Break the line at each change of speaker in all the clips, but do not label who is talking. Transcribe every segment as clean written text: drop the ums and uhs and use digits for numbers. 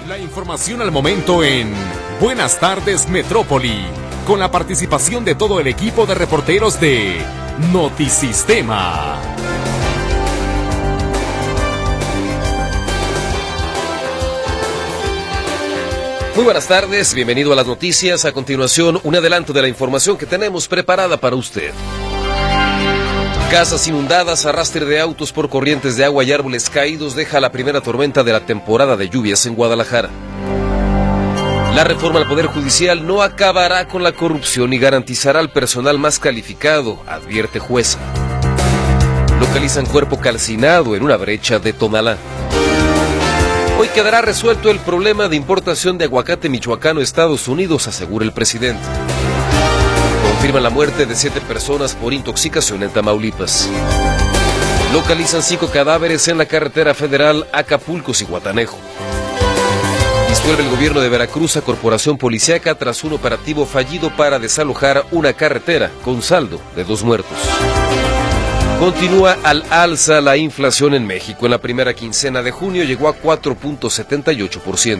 La información al momento en Buenas tardes Metrópoli, con la participación de todo el equipo de reporteros de Notisistema.
Muy buenas tardes, bienvenido a las noticias. A continuación, un adelanto de la información que tenemos preparada para usted. Casas inundadas, arrastre de autos por corrientes de agua y árboles caídos deja la primera tormenta de la temporada de lluvias en Guadalajara. La reforma al Poder Judicial no acabará con la corrupción y garantizará al personal más calificado, advierte jueza. Localizan cuerpo calcinado en una brecha de Tonalá. Hoy quedará resuelto el problema de importación de aguacate michoacano a Estados Unidos, asegura el presidente. Confirman la muerte de 7 personas por intoxicación en Tamaulipas. Localizan 5 cadáveres en la carretera federal Acapulco-Zihuatanejo. Disuelve el gobierno de Veracruz a corporación policíaca tras un operativo fallido para desalojar una carretera con saldo de 2 muertos. Continúa al alza la inflación en México. En la primera quincena de junio llegó a 4.78%.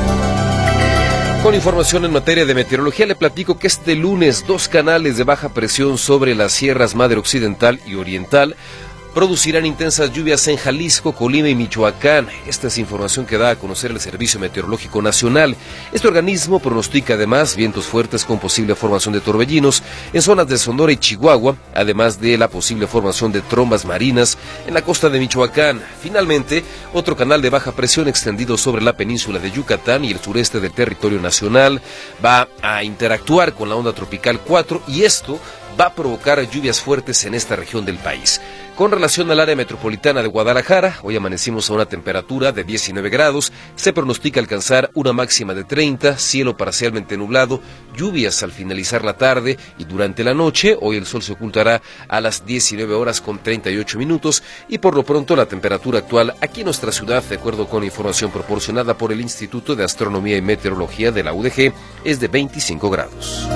Con información en materia de meteorología, le platico que este lunes 2 canales de baja presión sobre las sierras Madre Occidental y Oriental producirán intensas lluvias en Jalisco, Colima y Michoacán. Esta es información que da a conocer el Servicio Meteorológico Nacional. Este organismo pronostica además vientos fuertes con posible formación de torbellinos en zonas de Sonora y Chihuahua, además de la posible formación de trombas marinas en la costa de Michoacán. Finalmente, otro canal de baja presión extendido sobre la península de Yucatán y el sureste del territorio nacional va a interactuar con la onda tropical 4 y esto va a provocar lluvias fuertes en esta región del país. Con relación al área metropolitana de Guadalajara, hoy amanecimos a una temperatura de 19 grados, se pronostica alcanzar una máxima de 30, cielo parcialmente nublado, lluvias al finalizar la tarde y durante la noche. Hoy el sol se ocultará a las 19 horas con 38 minutos y por lo pronto la temperatura actual aquí en nuestra ciudad, de acuerdo con información proporcionada por el Instituto de Astronomía y Meteorología de la UDG, es de 25 grados.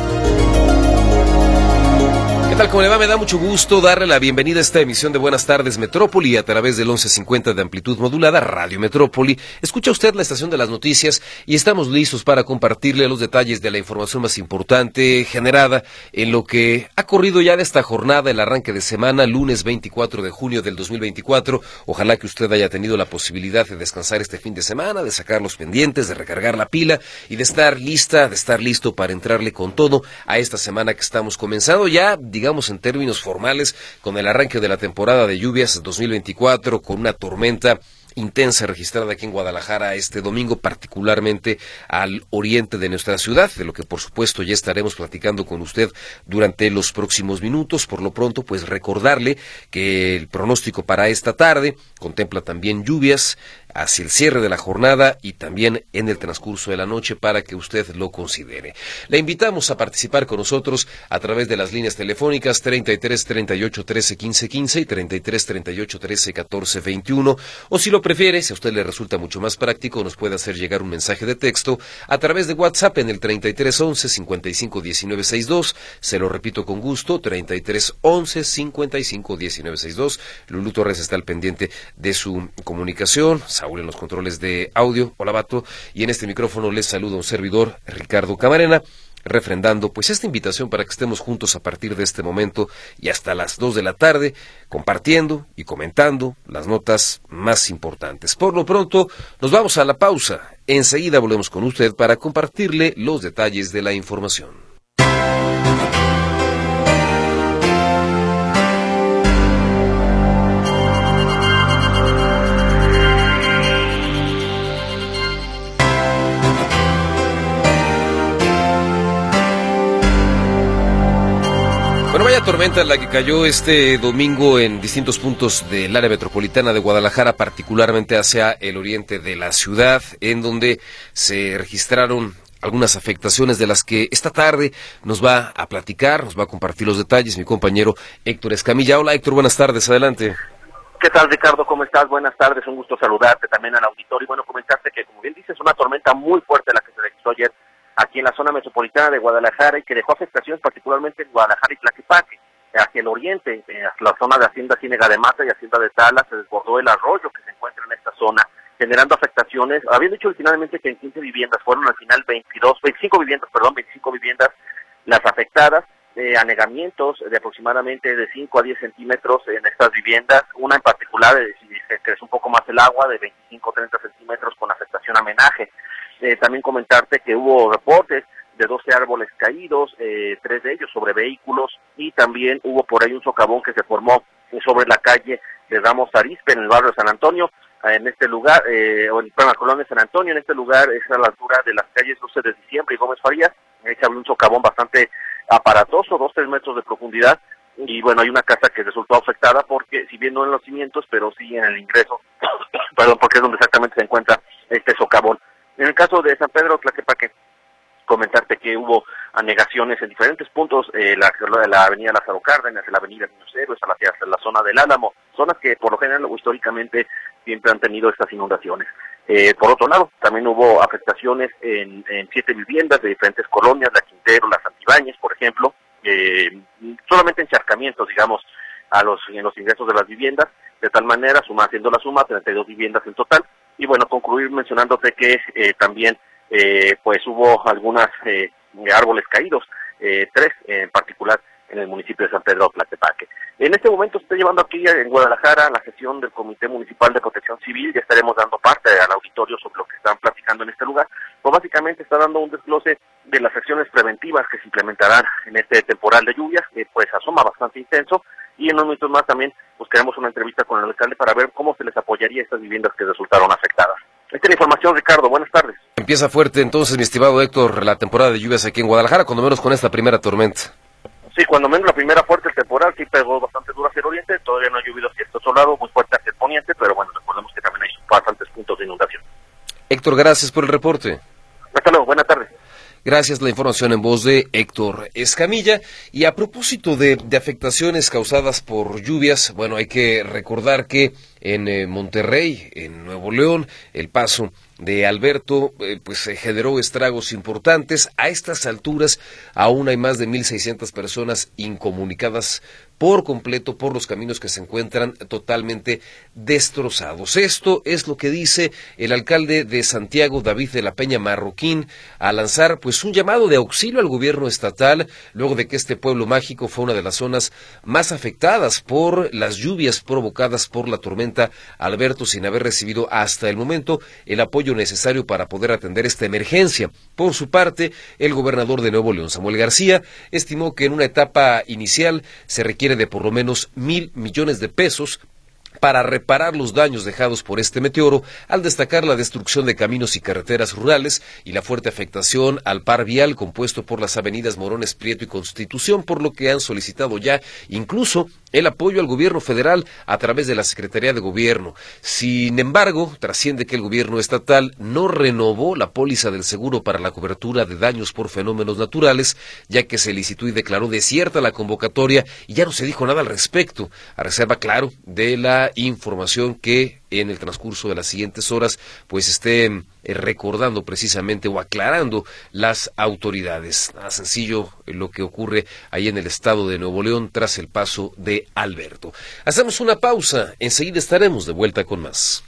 ¿Qué tal? ¿Cómo le va? Me da mucho gusto darle la bienvenida a esta emisión de Buenas tardes Metrópoli a través del 1150 de amplitud modulada, Radio Metrópoli. Escucha usted la estación de las noticias y estamos listos para compartirle los detalles de la información más importante generada en lo que ha corrido ya de esta jornada, el arranque de semana, lunes 24 de junio del 2024. Ojalá que usted haya tenido la posibilidad de descansar este fin de semana, de sacar los pendientes, de recargar la pila y de estar listo para entrarle con todo a esta semana que estamos comenzando ya, digamos en términos formales, con el arranque de la temporada de lluvias 2024, con una tormenta intensa registrada aquí en Guadalajara este domingo, particularmente al oriente de nuestra ciudad, de lo que por supuesto ya estaremos platicando con usted durante los próximos minutos. Por lo pronto, pues recordarle que el pronóstico para esta tarde contempla también lluvias hacia el cierre de la jornada y también en el transcurso de la noche para que usted lo considere. Le invitamos a participar con nosotros a través de las líneas telefónicas 33 38 13 15 15 y 33 38 13 14 21, o si lo prefiere, si a usted le resulta mucho más práctico, nos puede hacer llegar un mensaje de texto a través de WhatsApp en el 33 11 55 19 62. Se lo repito con gusto, 33 11 55 19 62. Lulú Torres está al pendiente de su comunicación, Saúl en los controles de audio. Hola, Bato, y en este micrófono les saluda un servidor, Ricardo Camarena, refrendando pues esta invitación para que estemos juntos a partir de este momento y hasta las 2 de la tarde, compartiendo y comentando las notas más importantes. Por lo pronto, nos vamos a la pausa. Enseguida volvemos con usted para compartirle los detalles de la información. Bueno, vaya tormenta la que cayó este domingo en distintos puntos del área metropolitana de Guadalajara, particularmente hacia el oriente de la ciudad, en donde se registraron algunas afectaciones de las que esta tarde nos va a platicar, nos va a compartir los detalles mi compañero Héctor Escamilla. Hola, Héctor, buenas tardes, adelante.
¿Qué tal, Ricardo? ¿Cómo estás? Buenas tardes, un gusto saludarte también al auditorio. Y bueno, comentarte que, como bien dices, una tormenta muy fuerte la que se registró ayer aquí en la zona metropolitana de Guadalajara y que dejó afectaciones particularmente en Guadalajara y Tlaquepaque. Hacia el oriente, hacia la zona de Hacienda Ciénega de Mata y Hacienda de Tala, se desbordó el arroyo que se encuentra en esta zona generando afectaciones. Habían dicho originalmente que en 15 viviendas, fueron al final 25 viviendas las afectadas, anegamientos de aproximadamente de 5 a 10 centímetros en estas viviendas, una en particular, se creció un poco más el agua, de 25 a 30 centímetros con afectación a menaje. También comentarte que hubo reportes de 12 árboles caídos, 3 de ellos sobre vehículos, y también hubo por ahí un socavón que se formó sobre la calle de Ramos Arizpe, en el barrio de San Antonio, en este lugar, o en la colonia de San Antonio. En este lugar es a la altura de las calles 12 de Diciembre y Gómez Farías. Se abrió un socavón bastante aparatoso, 2-3 metros de profundidad, y bueno, hay una casa que resultó afectada porque, si bien no en los cimientos, pero sí en el ingreso, perdón, porque es donde exactamente se encuentra este socavón. En el caso de San Pedro Tlaquepaque, comentarte que hubo anegaciones en diferentes puntos, la avenida Lázaro Cárdenas, la avenida Niños Héroes, hacia la zona del Álamo, zonas que por lo general o históricamente siempre han tenido estas inundaciones. Por otro lado, también hubo afectaciones en 7 viviendas de diferentes colonias, la Quintero, la Santibáñez, por ejemplo, solamente encharcamientos, digamos, en los ingresos de las viviendas, de tal manera, haciendo la suma, 32 viviendas en total. Y bueno, concluir mencionándote que también pues hubo algunos árboles caídos, 3 en particular en el municipio de San Pedro Tlaquepaque. En este momento se está llevando aquí en Guadalajara la sesión del Comité Municipal de Protección Civil. Ya estaremos dando parte al auditorio sobre lo que están platicando en este lugar. Pues básicamente está dando un desglose de las acciones preventivas que se implementarán en este temporal de lluvias, que pues asoma bastante intenso, y en unos minutos más también pues queremos una entrevista con el alcalde para ver cómo se les apoyaría a estas viviendas que resultaron afectadas. Esta es la información, Ricardo. Buenas tardes.
Empieza fuerte entonces, mi estimado Héctor, la temporada de lluvias aquí en Guadalajara, cuando menos con esta primera tormenta.
Sí, cuando menos la primera fuerte, el temporal sí pegó bastante duro hacia el oriente, todavía no ha llovido hacia este otro lado, muy fuerte hacia el poniente, pero bueno, recordemos que también hay bastantes puntos de inundación.
Héctor, gracias por el reporte.
Hasta luego, buenas tardes.
Gracias, la información en voz de Héctor Escamilla. Y a propósito de afectaciones causadas por lluvias, bueno, hay que recordar que en Monterrey, en Nuevo León, el paso de Alberto pues generó estragos importantes. A estas alturas aún hay más de 1,600 personas incomunicadas por completo por los caminos que se encuentran totalmente destrozados. Esto es lo que dice el alcalde de Santiago, David de la Peña Marroquín, a lanzar pues un llamado de auxilio al gobierno estatal, luego de que este pueblo mágico fue una de las zonas más afectadas por las lluvias provocadas por la tormenta Alberto, sin haber recibido hasta el momento el apoyo necesario para poder atender esta emergencia. Por su parte, el gobernador de Nuevo León, Samuel García, estimó que en una etapa inicial se requiere de por lo menos 1,000 millones de pesos para reparar los daños dejados por este meteoro, al destacar la destrucción de caminos y carreteras rurales y la fuerte afectación al par vial compuesto por las avenidas Morones, Prieto y Constitución, por lo que han solicitado ya incluso el apoyo al gobierno federal a través de la Secretaría de Gobierno. Sin embargo, trasciende que el gobierno estatal no renovó la póliza del seguro para la cobertura de daños por fenómenos naturales, ya que se licitó y declaró desierta la convocatoria y ya no se dijo nada al respecto, a reserva, claro, de la información que en el transcurso de las siguientes horas pues esté recordando precisamente o aclarando las autoridades. Nada sencillo lo que ocurre ahí en el estado de Nuevo León tras el paso de Alberto. Hacemos una pausa, enseguida estaremos de vuelta con más.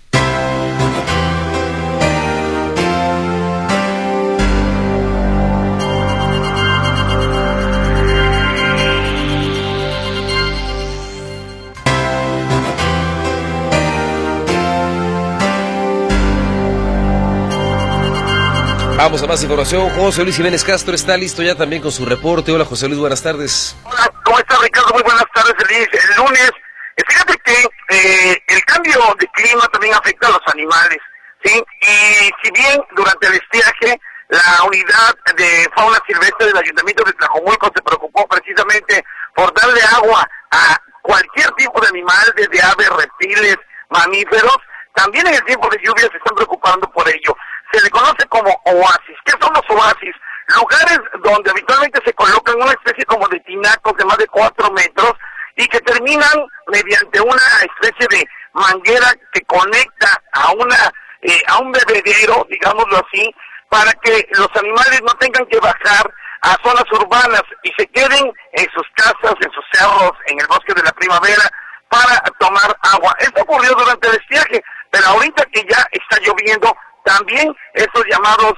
Vamos a más información. José Luis Jiménez Castro está listo ya también con su reporte. Hola, José Luis, buenas tardes.
Hola, ¿cómo estás, Ricardo? Muy buenas tardes, el lunes. Fíjate que el cambio de clima también afecta a los animales, ¿sí? Y si bien durante el estiaje la unidad de fauna silvestre del Ayuntamiento de Tlajomulco se preocupó precisamente por darle agua a cualquier tipo de animal, desde aves, reptiles, mamíferos, también en el tiempo de lluvia se están preocupando por ello. Se le conoce como oasis. ¿Qué son los oasis? Lugares donde habitualmente se colocan una especie como de tinacos de más de 4 metros y que terminan mediante una especie de manguera que conecta a un bebedero, digámoslo así, para que los animales no tengan que bajar a zonas urbanas y se queden en sus casas, en sus cerros, en el bosque de la primavera, para tomar agua. Esto ocurrió durante el estiaje, pero ahorita que ya está lloviendo, también estos llamados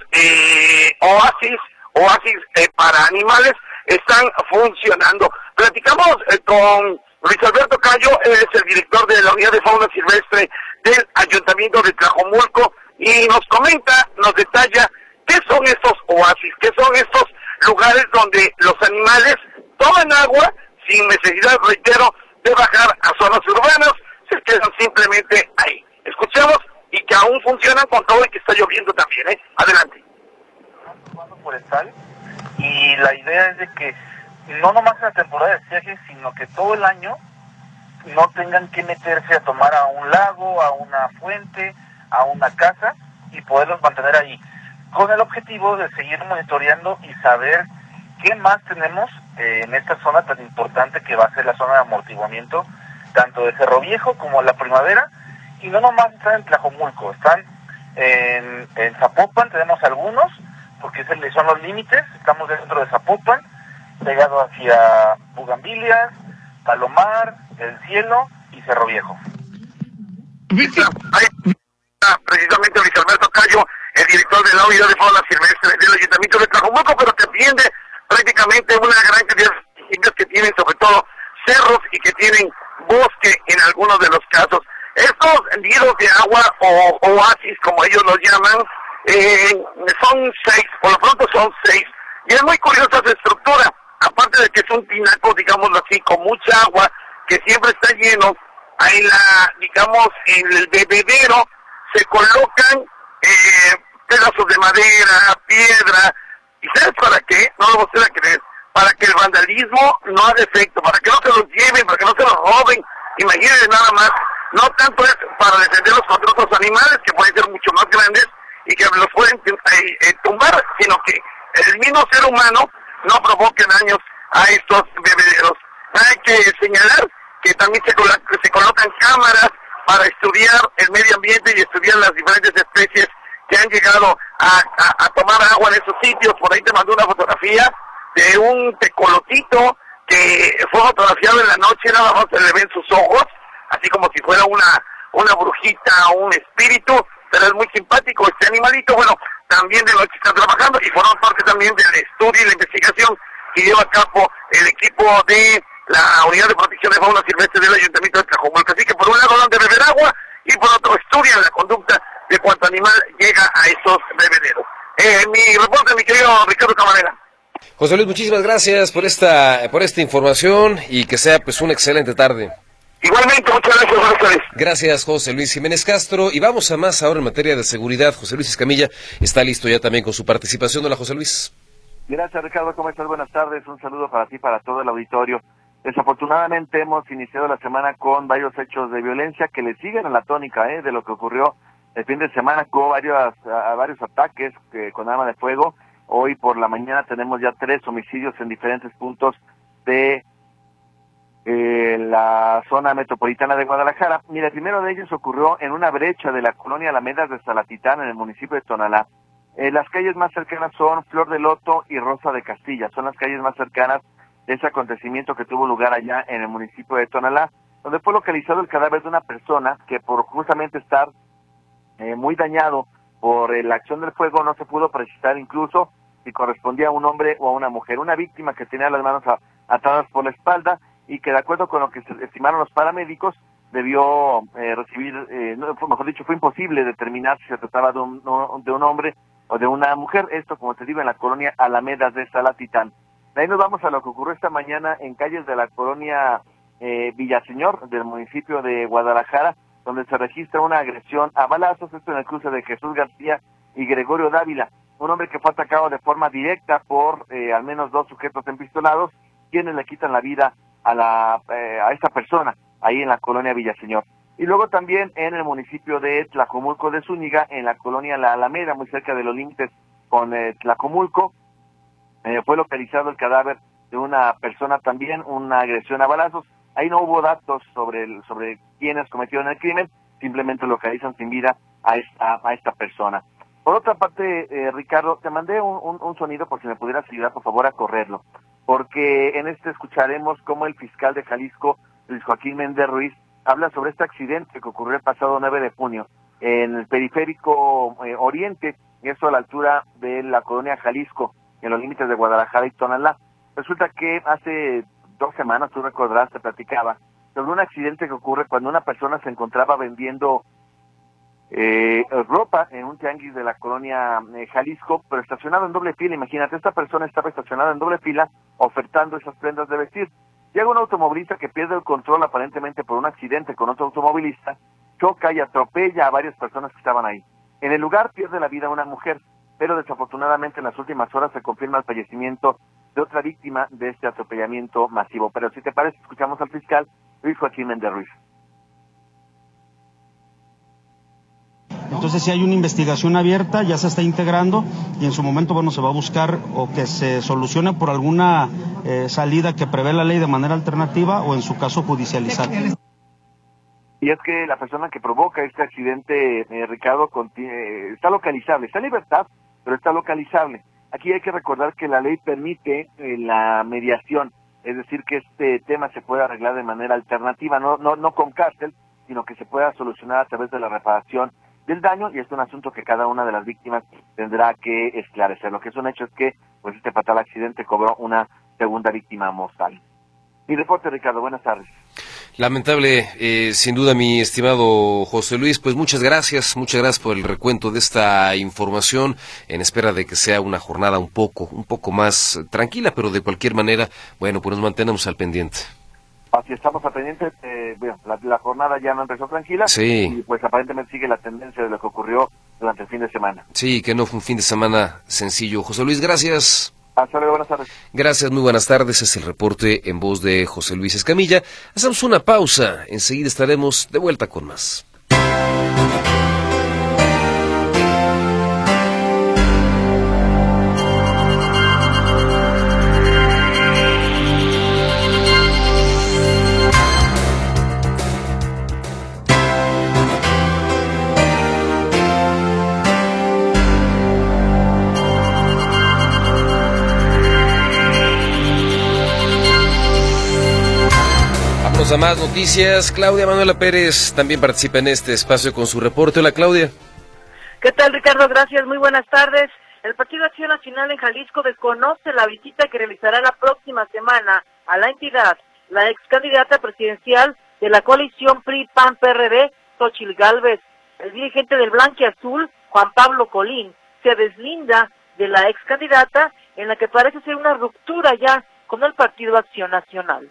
oasis para animales están funcionando. Platicamos con Luis Alberto Cayo, él es el director de la Unidad de Fauna Silvestre del Ayuntamiento de Tlajomulco, y nos comenta, nos detalla qué son estos oasis, qué son estos lugares donde los animales toman agua sin necesidad, reitero, de bajar a zonas urbanas, se quedan simplemente ahí. Escuchemos, y que aún funcionan con todo y que está lloviendo también, ¿eh? Adelante.
Forestal, y la idea es de que no nomás en la temporada de estiaje, sino que todo el año no tengan que meterse a tomar a un lago, a una fuente, a una casa, y poderlos mantener ahí, con el objetivo de seguir monitoreando y saber qué más tenemos en esta zona tan importante que va a ser la zona de amortiguamiento, tanto de Cerro Viejo como La Primavera. Y no nomás están en Tlajomulco, están en Zapopan, tenemos algunos, porque son los límites, estamos dentro de Zapopan, pegado hacia Bugambilias, Palomar, El Cielo y Cerro Viejo.
Precisamente Luis Alberto Cayo, el director de la Unidad de Fauna Silvestre del Ayuntamiento de Tlajomulco, pero que atiende prácticamente una gran cantidad de municipios que tienen sobre todo cerros y que tienen bosque en algunos de los casos. Estos nidos de agua o oasis, como ellos los llaman, son 6, por lo pronto son 6, y es muy curiosa su estructura, aparte de que es un tinaco, digámoslo así, con mucha agua, que siempre está lleno, en el bebedero se colocan pedazos de madera, piedra, ¿y sabes para qué? No lo voy a creer, para que el vandalismo no haga efecto, para que no se los lleven, para que no se los roben. Imagínense nada más, no tanto es para defenderlos contra otros animales que pueden ser mucho más grandes y que los pueden tumbar, sino que el mismo ser humano no provoque daños a estos bebederos. Hay que señalar que también se colocan cámaras para estudiar el medio ambiente y estudiar las diferentes especies que han llegado a tomar agua en esos sitios. Por ahí te mandé una fotografía de un tecolotito que fue fotografiado en la noche, nada más se le ven sus ojos, así como si fuera una brujita o un espíritu, pero es muy simpático este animalito. Bueno, también de noche está trabajando y forma parte también del estudio y la investigación que lleva a cabo el equipo de la Unidad de Protección de Fauna Silvestre del Ayuntamiento de Tlajomulco. Así que por un lado dan de beber agua y por otro estudian la conducta de cuánto animal llega a esos bebederos. Mi reporte, mi querido Ricardo Camarena.
José Luis, muchísimas gracias por esta información y que sea pues una excelente tarde.
Igualmente, muchas gracias, buenas tardes.
Gracias, José Luis Jiménez Castro. Y vamos a más ahora en materia de seguridad. José Luis Escamilla está listo ya también con su participación. Hola, José Luis.
Gracias, Ricardo. ¿Cómo estás? Buenas tardes. Un saludo para ti, para todo el auditorio. Desafortunadamente hemos iniciado la semana con varios hechos de violencia que le siguen a la tónica de lo que ocurrió el fin de semana, con varios ataques con arma de fuego. Hoy por la mañana tenemos ya 3 homicidios en diferentes puntos de la zona metropolitana de Guadalajara. Mira, el primero de ellos ocurrió en una brecha de la colonia Alamedas de Salatitán, en el municipio de Tonalá. Las calles más cercanas son Flor de Loto y Rosa de Castilla, son las calles más cercanas de ese acontecimiento que tuvo lugar allá en el municipio de Tonalá, donde fue localizado el cadáver de una persona que por justamente estar muy dañado por la acción del fuego no se pudo precisar incluso si correspondía a un hombre o a una mujer. Una víctima que tenía las manos atadas por la espalda y que de acuerdo con lo que se estimaron los paramédicos debió recibir, mejor dicho, fue imposible determinar si se trataba de un hombre o de una mujer. Esto, como te digo, en la colonia Alamedas de Salatitán. De ahí nos vamos a lo que ocurrió esta mañana en calles de la colonia Villaseñor del municipio de Guadalajara, donde se registra una agresión a balazos, esto en el cruce de Jesús García y Gregorio Dávila, un hombre que fue atacado de forma directa por al menos 2 sujetos empistolados, quienes le quitan la vida a esta persona ahí en la colonia Villaseñor. Y luego también en el municipio de Tlajomulco de Zúñiga, en la colonia La Alameda, muy cerca de los límites con Tlajomulco, fue localizado el cadáver de una persona también, una agresión a balazos. Ahí no hubo datos sobre quienes cometieron el crimen, simplemente localizan sin vida a esta persona. Por otra parte, Ricardo, te mandé un sonido por si me pudieras ayudar, por favor, a correrlo, porque en escucharemos cómo el fiscal de Jalisco, Luis Joaquín Méndez Ruiz, habla sobre este accidente que ocurrió el pasado 9 de junio, en el periférico oriente, eso a la altura de la colonia Jalisco, en los límites de Guadalajara y Tonalá. Resulta que hace 2 semanas, tú recordarás, te platicaba sobre un accidente que ocurre cuando una persona se encontraba vendiendo ropa en un tianguis de la colonia Jalisco, pero estacionado en doble fila. Imagínate, esta persona estaba estacionada en doble fila ofertando esas prendas de vestir. Llega un automovilista que pierde el control aparentemente por un accidente con otro automovilista, choca y atropella a varias personas que estaban ahí. En el lugar pierde la vida una mujer, pero desafortunadamente en las últimas horas se confirma el fallecimiento de otra víctima de este atropellamiento masivo. Pero si te parece, escuchamos al fiscal Luis Joaquín Méndez Ruiz.
Entonces, si hay una investigación abierta, ya se está integrando y en su momento, bueno, se va a buscar o que se solucione por alguna salida que prevé la ley de manera alternativa o en su caso judicializar.
Y es que la persona que provoca este accidente, Ricardo, está localizable, está en libertad, pero está localizable. Aquí hay que recordar que la ley permite la mediación, es decir, que este tema se puede arreglar de manera alternativa, no con cárcel, sino que se pueda solucionar a través de la reparación del daño, y es un asunto que cada una de las víctimas tendrá que esclarecer. Lo que es un hecho es que pues este fatal accidente cobró una segunda víctima mortal. Mi reporte, Ricardo, buenas tardes.
Lamentable, sin duda, mi estimado José Luis, pues muchas gracias por el recuento de esta información, en espera de que sea una jornada un poco más tranquila, pero de cualquier manera, bueno, pues nos mantenemos al pendiente.
Así estamos al pendiente, la jornada ya no empezó tranquila,
sí.
Y pues aparentemente sigue la tendencia de lo que ocurrió durante el fin de semana.
Sí, que no fue un fin de semana sencillo. José Luis, gracias.
Hasta luego, buenas tardes.
Gracias, muy buenas tardes. Es el reporte en voz de José Luis Escamilla. Hacemos una pausa, enseguida estaremos de vuelta con más. A más noticias. Claudia Manuela Pérez también participa en este espacio con su reporte. Hola, Claudia.
¿Qué tal, Ricardo? Gracias, muy buenas tardes. El Partido Acción Nacional en Jalisco desconoce la visita que realizará la próxima semana a la entidad la ex candidata presidencial de la coalición PRI-PAN-PRD, Xóchitl Gálvez. El dirigente del Blanquiazul, Juan Pablo Colín, se deslinda de la ex candidata, en la que parece ser una ruptura ya con el Partido Acción Nacional.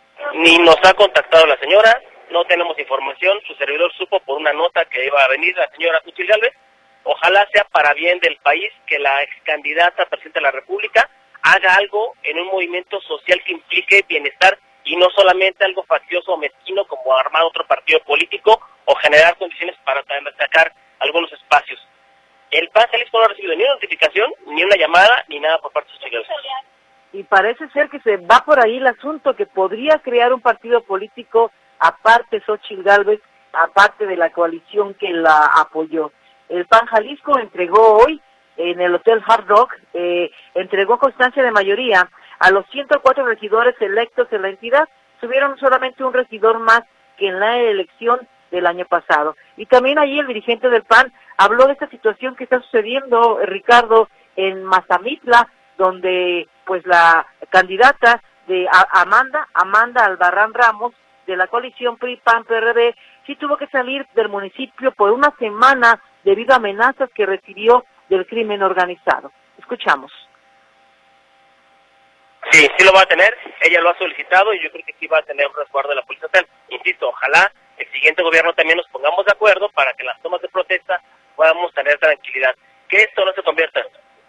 Ni nos ha contactado la señora, no tenemos información, su servidor supo por una nota que iba a venir la señora Xóchitl Gálvez. Ojalá sea para bien del país que la ex candidata a presidenta de la República haga algo en un movimiento social que implique bienestar y no solamente algo faccioso o mezquino como armar otro partido político o generar condiciones para sacar algunos espacios. El PAN Jalisco no ha recibido ni una notificación, ni una llamada, ni nada por parte de Xóchitl Gálvez.
Y parece ser que se va por ahí el asunto, que podría crear un partido político aparte Xóchitl Gálvez, aparte de la coalición que la apoyó. El PAN Jalisco entregó hoy en el Hotel Hard Rock, entregó constancia de mayoría a los 104 regidores electos en la entidad. Tuvieron solamente un regidor más que en la elección del año pasado. Y también ahí el dirigente del PAN habló de esta situación que está sucediendo, Ricardo, en Mazamitla, donde pues la candidata de Amanda Albarrán Ramos, de la coalición PRI-PAN-PRD, sí tuvo que salir del municipio por una semana debido a amenazas que recibió del crimen organizado. Escuchamos.
Sí lo va a tener, ella lo ha solicitado y yo creo que sí va a tener un resguardo de la Policía Estatal. Insisto, ojalá el siguiente gobierno también nos pongamos de acuerdo para que en las tomas de protesta podamos tener tranquilidad. Que esto no se convierta.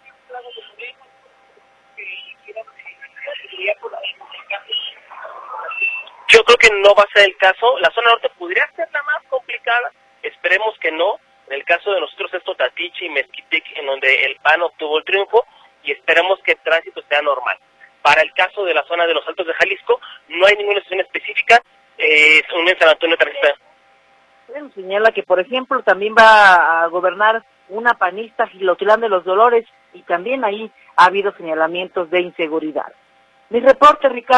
Yo creo que no va a ser el caso. La zona norte podría ser la más complicada. Esperemos que no. En el caso de nosotros es Totatiche y Mezquitec, en donde el PAN obtuvo el triunfo, y esperemos que el tránsito sea normal. Para el caso de la zona de los Altos de Jalisco, no hay ninguna situación específica. Un en San Antonio transita.
Señala que, por ejemplo, también va a gobernar una panista, Gilotlán de los Dolores, y también ahí ha habido señalamientos de inseguridad. Mi reporte, Ricardo,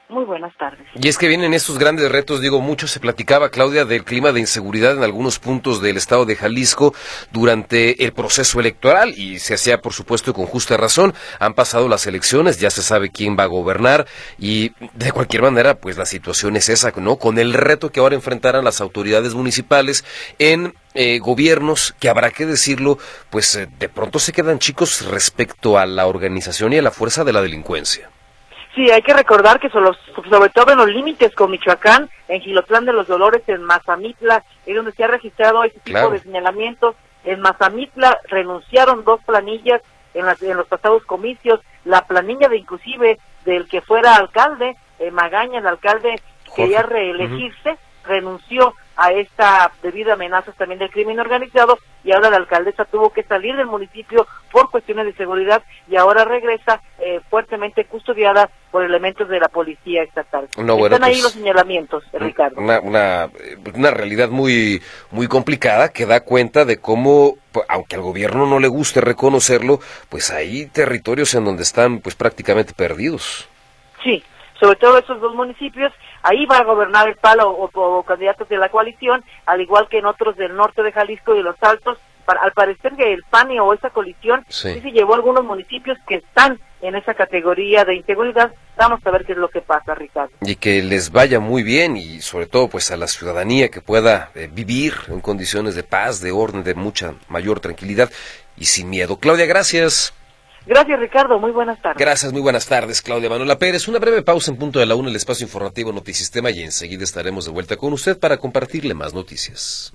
Muy buenas tardes.
Y es que vienen estos grandes retos, digo, mucho se platicaba, Claudia, del clima de inseguridad en algunos puntos del estado de Jalisco durante el proceso electoral, y se hacía, por supuesto, con justa razón. Han pasado las elecciones, ya se sabe quién va a gobernar, y de cualquier manera, pues la situación es esa, ¿no? Con el reto que ahora enfrentarán las autoridades municipales en gobiernos que, habrá que decirlo, pues de pronto se quedan chicos respecto a la organización y a la fuerza de la delincuencia.
Sí, hay que recordar que sobre todo en los límites con Michoacán, en Jilotlán de los Dolores, en Mazamitla, es donde se ha registrado este tipo de señalamientos. En Mazamitla renunciaron 2 planillas en los pasados comicios, la planilla de inclusive del que fuera alcalde, Magaña, el alcalde quería reelegirse, renunció a esta debido a amenazas también del crimen organizado, y ahora la alcaldesa tuvo que salir del municipio por cuestiones de seguridad, y ahora regresa fuertemente custodiada por elementos de la policía estatal. Están ahí los señalamientos, Ricardo.
Una realidad muy complicada, que da cuenta de cómo, aunque al gobierno no le guste reconocerlo, pues hay territorios en donde están pues prácticamente perdidos.
Sí, sobre todo esos 2 municipios, ahí va a gobernar el PAL o candidatos de la coalición, al igual que en otros del norte de Jalisco y los Altos. Al parecer que el PAN o esa coalición sí se llevó a algunos municipios que están en esa categoría de inseguridad. Vamos a ver qué es lo que pasa, Ricardo.
Y que les vaya muy bien, y sobre todo pues a la ciudadanía que pueda vivir en condiciones de paz, de orden, de mucha mayor tranquilidad y sin miedo. Claudia, gracias.
Gracias, Ricardo. Muy buenas tardes.
Gracias, muy buenas tardes, Claudia Manuela Pérez. Una breve pausa en punto de la 1, el espacio informativo Notisistema, y enseguida estaremos de vuelta con usted para compartirle más noticias.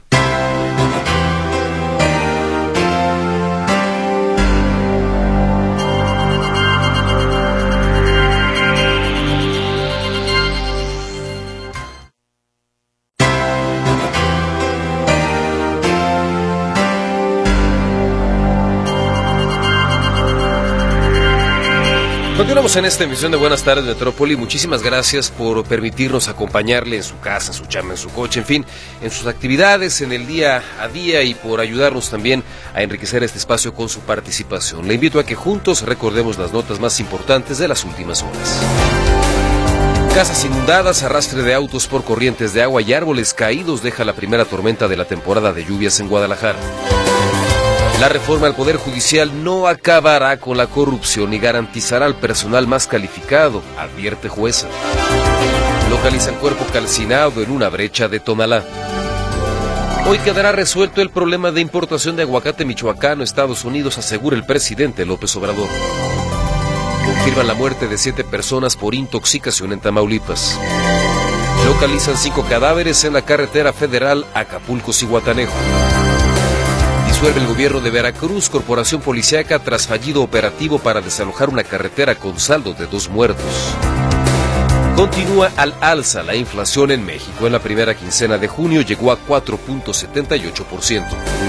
Continuamos en esta emisión de Buenas Tardes Metrópoli. Muchísimas gracias por permitirnos acompañarle en su casa, en su chamba, en su coche, en fin, en sus actividades, en el día a día, y por ayudarnos también a enriquecer este espacio con su participación. Le invito a que juntos recordemos las notas más importantes de las últimas horas. Casas inundadas, arrastre de autos por corrientes de agua y árboles caídos deja la primera tormenta de la temporada de lluvias en Guadalajara. La reforma al Poder Judicial no acabará con la corrupción y garantizará al personal más calificado, advierte jueza. Localizan cuerpo calcinado en una brecha de Tonalá. Hoy quedará resuelto el problema de importación de aguacate michoacano a Estados Unidos, asegura el presidente López Obrador. Confirman la muerte de 7 personas por intoxicación en Tamaulipas. Localizan 5 cadáveres en la carretera federal Acapulco-Zihuatanejo. Disuelve el gobierno de Veracruz, corporación policíaca, tras fallido operativo para desalojar una carretera con saldo de 2 muertos. Continúa al alza la inflación en México. En la primera quincena de junio llegó a 4.78%.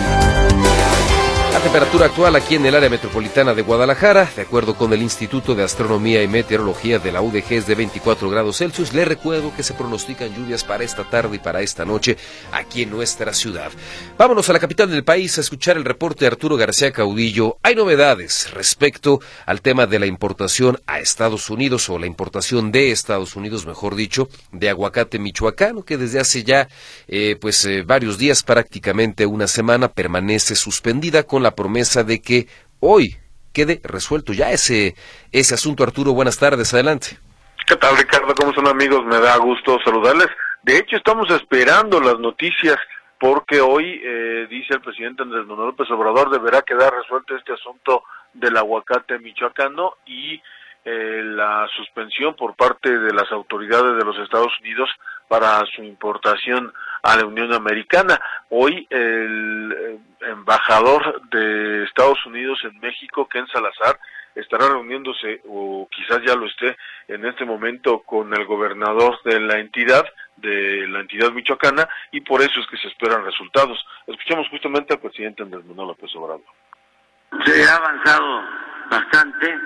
La temperatura actual aquí en el área metropolitana de Guadalajara, de acuerdo con el Instituto de Astronomía y Meteorología de la UDG, es de 24 grados Celsius. Les recuerdo que se pronostican lluvias para esta tarde y para esta noche aquí en nuestra ciudad. Vámonos a la capital del país a escuchar el reporte de Arturo García Caudillo. Hay novedades respecto al tema de la importación a Estados Unidos, o la importación de Estados Unidos, mejor dicho, de aguacate michoacano, que desde hace ya varios días, prácticamente una semana, permanece suspendida, con la promesa de que hoy quede resuelto ya ese asunto. Arturo, buenas tardes, adelante.
¿Qué tal, Ricardo? ¿Cómo son, amigos? Me da gusto saludarles. De hecho, estamos esperando las noticias, porque hoy, dice el presidente Andrés Manuel López Obrador, deberá quedar resuelto este asunto del aguacate michoacano y la suspensión por parte de las autoridades de los Estados Unidos para su importación a la Unión Americana. Hoy el embajador de Estados Unidos en México, Ken Salazar, estará reuniéndose, o quizás ya lo esté en este momento, con el gobernador de la entidad michoacana, y por eso es que se esperan resultados. Escuchamos justamente al presidente Andrés Manuel López Obrador.
Se ha avanzado bastante.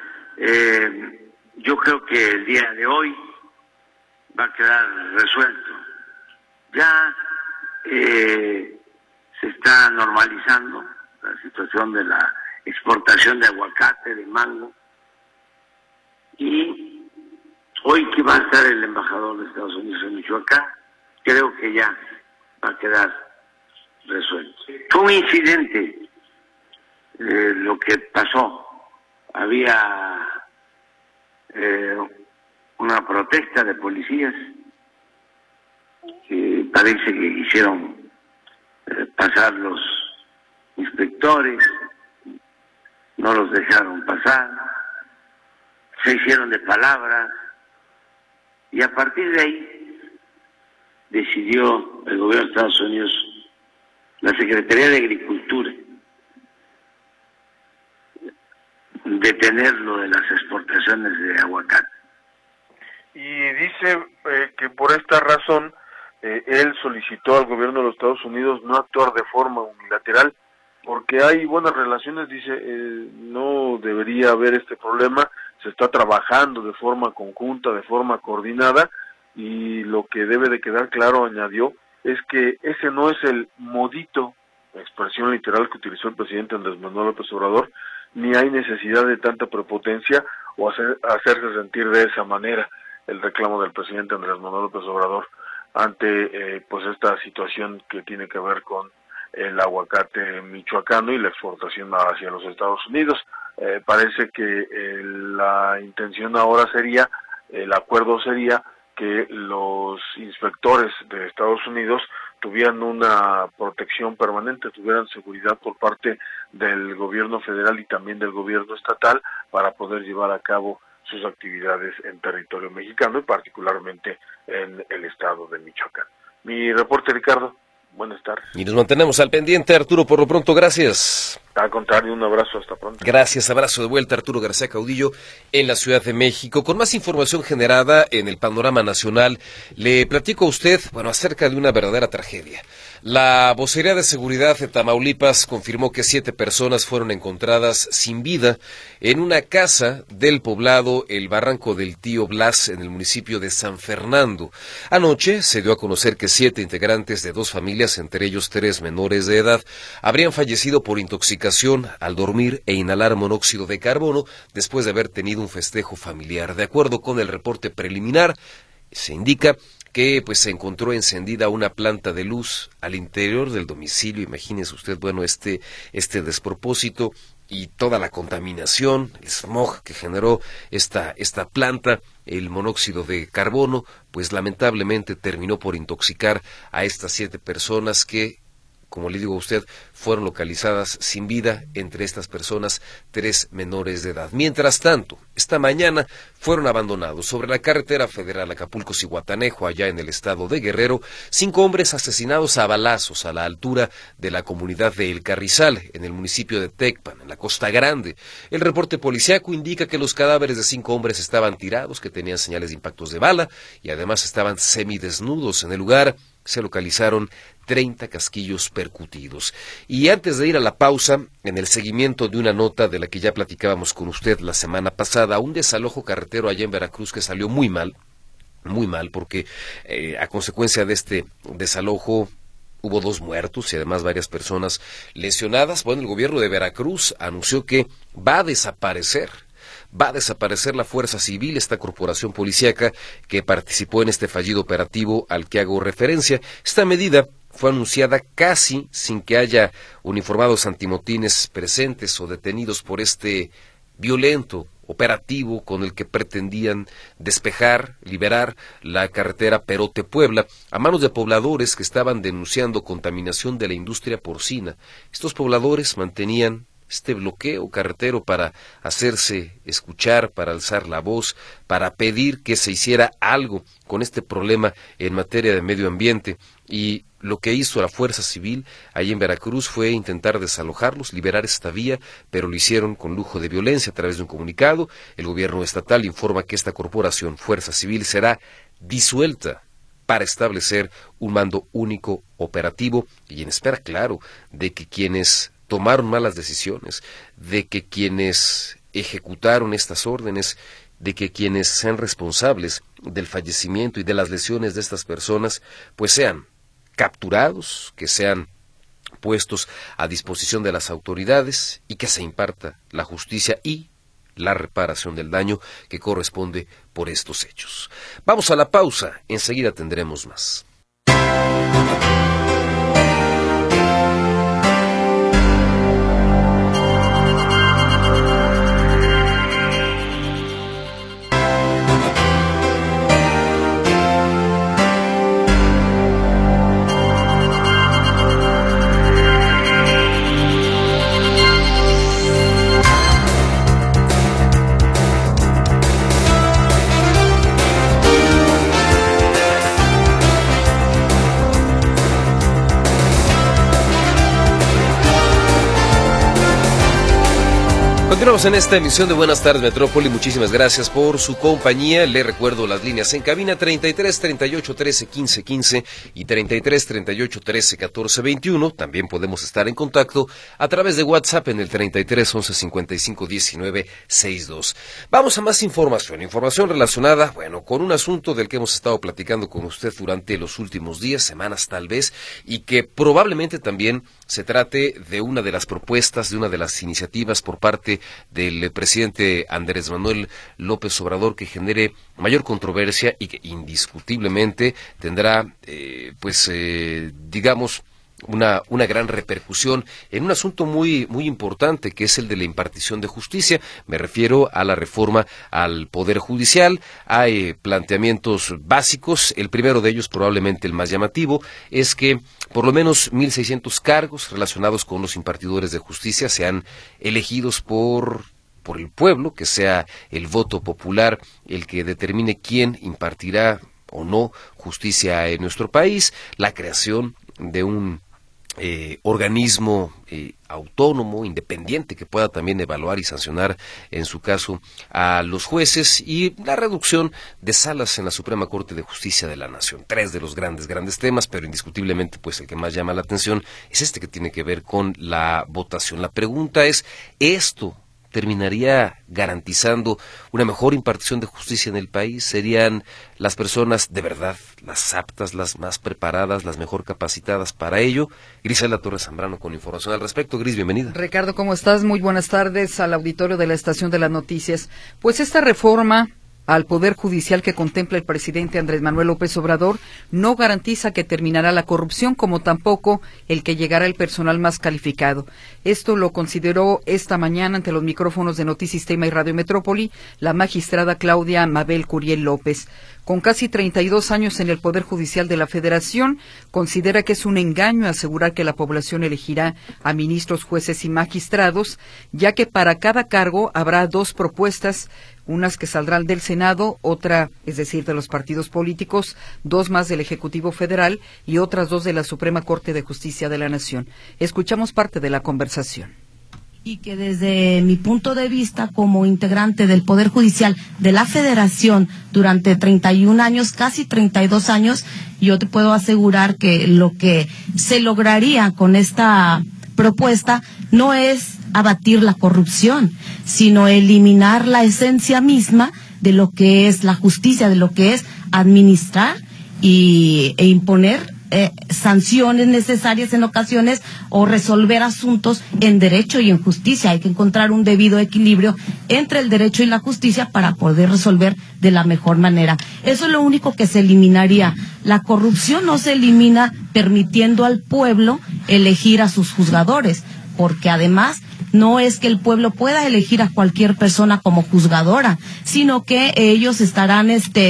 Yo creo que el día de hoy va a quedar resuelto. Ya se está normalizando la situación de la exportación de aguacate, de mango, y Hoy que va a estar el embajador de Estados Unidos en Michoacán, creo que ya va a quedar resuelto. Fue un incidente lo que pasó. Había una protesta de policías que parece que quisieron pasar los inspectores, no los dejaron pasar, se hicieron de palabras y a partir de ahí decidió el gobierno de Estados Unidos, la Secretaría de Agricultura, detener lo de las exportaciones de aguacate.
Y dice que por esta razón él solicitó al gobierno de los Estados Unidos no actuar de forma unilateral, porque hay buenas relaciones, dice, no debería haber este problema, se está trabajando de forma conjunta, de forma coordinada, y lo que debe de quedar claro, añadió, es que ese no es el modito, expresión literal que utilizó el presidente Andrés Manuel López Obrador, ni hay necesidad de tanta prepotencia o hacerse sentir de esa manera el reclamo del presidente Andrés Manuel López Obrador ante pues esta situación que tiene que ver con el aguacate michoacano y la exportación hacia los Estados Unidos. Parece que la intención ahora sería, el acuerdo sería que los inspectores de Estados Unidos tuvieran una protección permanente, tuvieran seguridad por parte del gobierno federal y también del gobierno estatal para poder llevar a cabo sus actividades en territorio mexicano y particularmente en el estado de Michoacán. Mi reporte, Ricardo. Buenas tardes.
Y nos mantenemos al pendiente, Arturo, por lo pronto, gracias.
Al contrario, un abrazo, hasta pronto.
Gracias, abrazo de vuelta, Arturo García Caudillo, en la Ciudad de México. Con más información generada en el panorama nacional, le platico a usted, acerca de una verdadera tragedia. La Vocería de Seguridad de Tamaulipas confirmó que 7 personas fueron encontradas sin vida en una casa del poblado El Barranco del Tío Blas, en el municipio de San Fernando. Anoche se dio a conocer que 7 integrantes de 2 familias, entre ellos 3 menores de edad, habrían fallecido por intoxicación al dormir e inhalar monóxido de carbono después de haber tenido un festejo familiar. De acuerdo con el reporte preliminar, se indica que se encontró encendida una planta de luz al interior del domicilio. Imagínese usted, este despropósito y toda la contaminación, el smog que generó esta planta, el monóxido de carbono, lamentablemente terminó por intoxicar a estas 7 personas que, como le digo a usted, fueron localizadas sin vida, entre estas personas 3 menores de edad. Mientras tanto, esta mañana fueron abandonados sobre la carretera federal Acapulco-Zihuatanejo, allá en el estado de Guerrero, 5 hombres asesinados a balazos a la altura de la comunidad de El Carrizal, en el municipio de Tecpan, en la Costa Grande. El reporte policíaco indica que los cadáveres de 5 hombres estaban tirados, que tenían señales de impactos de bala, y además estaban semidesnudos. En el lugar se localizaron 30 casquillos percutidos. Y antes de ir a la pausa, en el seguimiento de una nota de la que ya platicábamos con usted la semana pasada, un desalojo carretero allá en Veracruz que salió muy mal, porque a consecuencia de este desalojo hubo 2 muertos y además varias personas lesionadas. El gobierno de Veracruz anunció que va a desaparecer la Fuerza Civil, esta corporación policíaca que participó en este fallido operativo al que hago referencia. Esta medida fue anunciada casi sin que haya uniformados antimotines presentes o detenidos por este violento operativo con el que pretendían liberar la carretera Perote-Puebla a manos de pobladores que estaban denunciando contaminación de la industria porcina. Estos pobladores mantenían este bloqueo carretero para hacerse escuchar, para alzar la voz, para pedir que se hiciera algo con este problema en materia de medio ambiente. Y lo que hizo la Fuerza Civil allí en Veracruz fue intentar desalojarlos, liberar esta vía, pero lo hicieron con lujo de violencia. A través de un comunicado, el gobierno estatal informa que esta corporación, Fuerza Civil, será disuelta para establecer un mando único operativo y en espera, claro, de que quienes tomaron malas decisiones, de que quienes ejecutaron estas órdenes, de que quienes sean responsables del fallecimiento y de las lesiones de estas personas, sean capturados, que sean puestos a disposición de las autoridades y que se imparta la justicia y la reparación del daño que corresponde por estos hechos. Vamos a la pausa, enseguida tendremos más. Continuamos en esta emisión de Buenas Tardes Metrópoli. Muchísimas gracias por su compañía. Le recuerdo las líneas en cabina 33 38 13 15 15 y 33 38 13 14 21. También podemos estar en contacto a través de WhatsApp en el 33 11 55 19 62. Vamos a más información relacionada, con un asunto del que hemos estado platicando con usted durante los últimos días, semanas tal vez, y que probablemente también se trate de una de las propuestas, de una de las iniciativas por parte del presidente Andrés Manuel López Obrador que genere mayor controversia y que indiscutiblemente tendrá, digamos, una gran repercusión en un asunto muy importante, que es el de la impartición de justicia. Me refiero a la reforma al Poder Judicial. Hay planteamientos básicos. El primero de ellos, probablemente el más llamativo, es que por lo menos 1,600 cargos relacionados con los impartidores de justicia sean elegidos por el pueblo, que sea el voto popular el que determine quién impartirá o no justicia en nuestro país, la creación de un organismo autónomo, independiente, que pueda también evaluar y sancionar, en su caso, a los jueces, y la reducción de salas en la Suprema Corte de Justicia de la Nación. 3 de los grandes temas, pero indiscutiblemente, el que más llama la atención es este que tiene que ver con la votación. La pregunta es, ¿esto terminaría garantizando una mejor impartición de justicia en el país? ¿Serían las personas de verdad las aptas, las más preparadas, las mejor capacitadas para ello? Griselda Torres Zambrano con información al respecto. Gris, bienvenida.
Ricardo, ¿cómo estás? Muy buenas tardes al auditorio de la Estación de las Noticias. Pues esta reforma al Poder Judicial que contempla el presidente Andrés Manuel López Obrador no garantiza que terminará la corrupción, como tampoco el que llegará el personal más calificado. Esto lo consideró esta mañana ante los micrófonos de Notisistema y Radio Metrópoli la magistrada Claudia Mabel Curiel López. Con casi 32 años en el Poder Judicial de la Federación, considera que es un engaño asegurar que la población elegirá a ministros, jueces y magistrados, ya que para cada cargo habrá 2 propuestas, unas que saldrán del Senado, otra, es decir, de los partidos políticos, 2 más del Ejecutivo Federal y otras 2 de la Suprema Corte de Justicia de la Nación. Escuchamos parte de la conversación.
Y que desde mi punto de vista como integrante del Poder Judicial de la Federación durante 31 años, casi 32 años, yo te puedo asegurar que lo que se lograría con esta propuesta no es abatir la corrupción, sino eliminar la esencia misma de lo que es la justicia, de lo que es administrar e imponer sanciones necesarias en ocasiones o resolver asuntos en derecho y en justicia. Hay que encontrar un debido equilibrio entre el derecho y la justicia para poder resolver de la mejor manera. Eso es lo único que se eliminaría. La corrupción no se elimina permitiendo al pueblo elegir a sus juzgadores, porque además no es que el pueblo pueda elegir a cualquier persona como juzgadora, sino que ellos estarán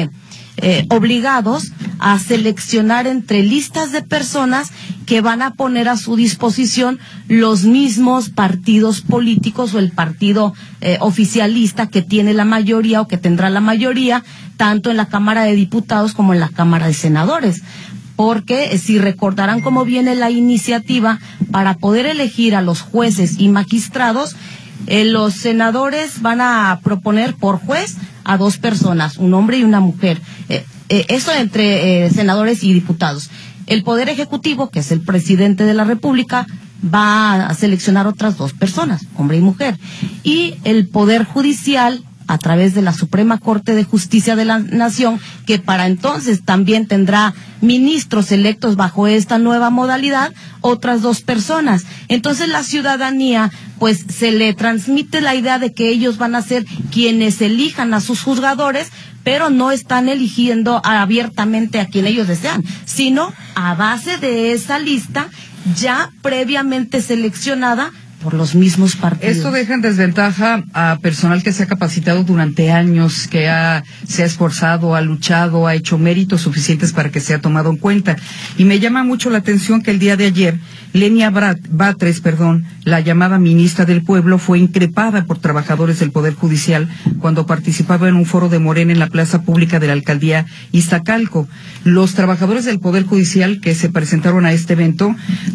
obligados a seleccionar entre listas de personas que van a poner a su disposición los mismos partidos políticos o el partido oficialista que tiene la mayoría o que tendrá la mayoría, tanto en la Cámara de Diputados como en la Cámara de Senadores. Porque si recordarán cómo viene la iniciativa, para poder elegir a los jueces y magistrados, los senadores van a proponer por juez a 2 personas, un hombre y una mujer. Eso entre senadores y diputados. El Poder Ejecutivo, que es el presidente de la República, va a seleccionar otras 2 personas, hombre y mujer. Y el Poder Judicial, a través de la Suprema Corte de Justicia de la Nación, que para entonces también tendrá ministros electos bajo esta nueva modalidad, otras 2 personas. Entonces la ciudadanía, pues se le transmite la idea de que ellos van a ser quienes elijan a sus juzgadores, pero no están eligiendo abiertamente a quien ellos desean, sino a base de esa lista ya previamente seleccionada por los mismos partidos.
Esto deja en desventaja a personal que se ha capacitado durante años, que se ha esforzado, ha luchado, ha hecho méritos suficientes para que sea tomado en cuenta. Y me llama mucho la atención que el día de ayer, Lenia Batres, la llamada ministra del Pueblo, fue increpada por trabajadores del Poder Judicial cuando participaba en un foro de Morena en la plaza pública de la alcaldía Iztacalco. Los trabajadores del Poder Judicial que se presentaron a este evento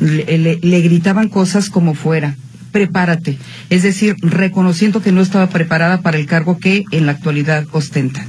le gritaban cosas como fuera. Prepárate, es decir, reconociendo que no estaba preparada para el cargo que en la actualidad ostenta.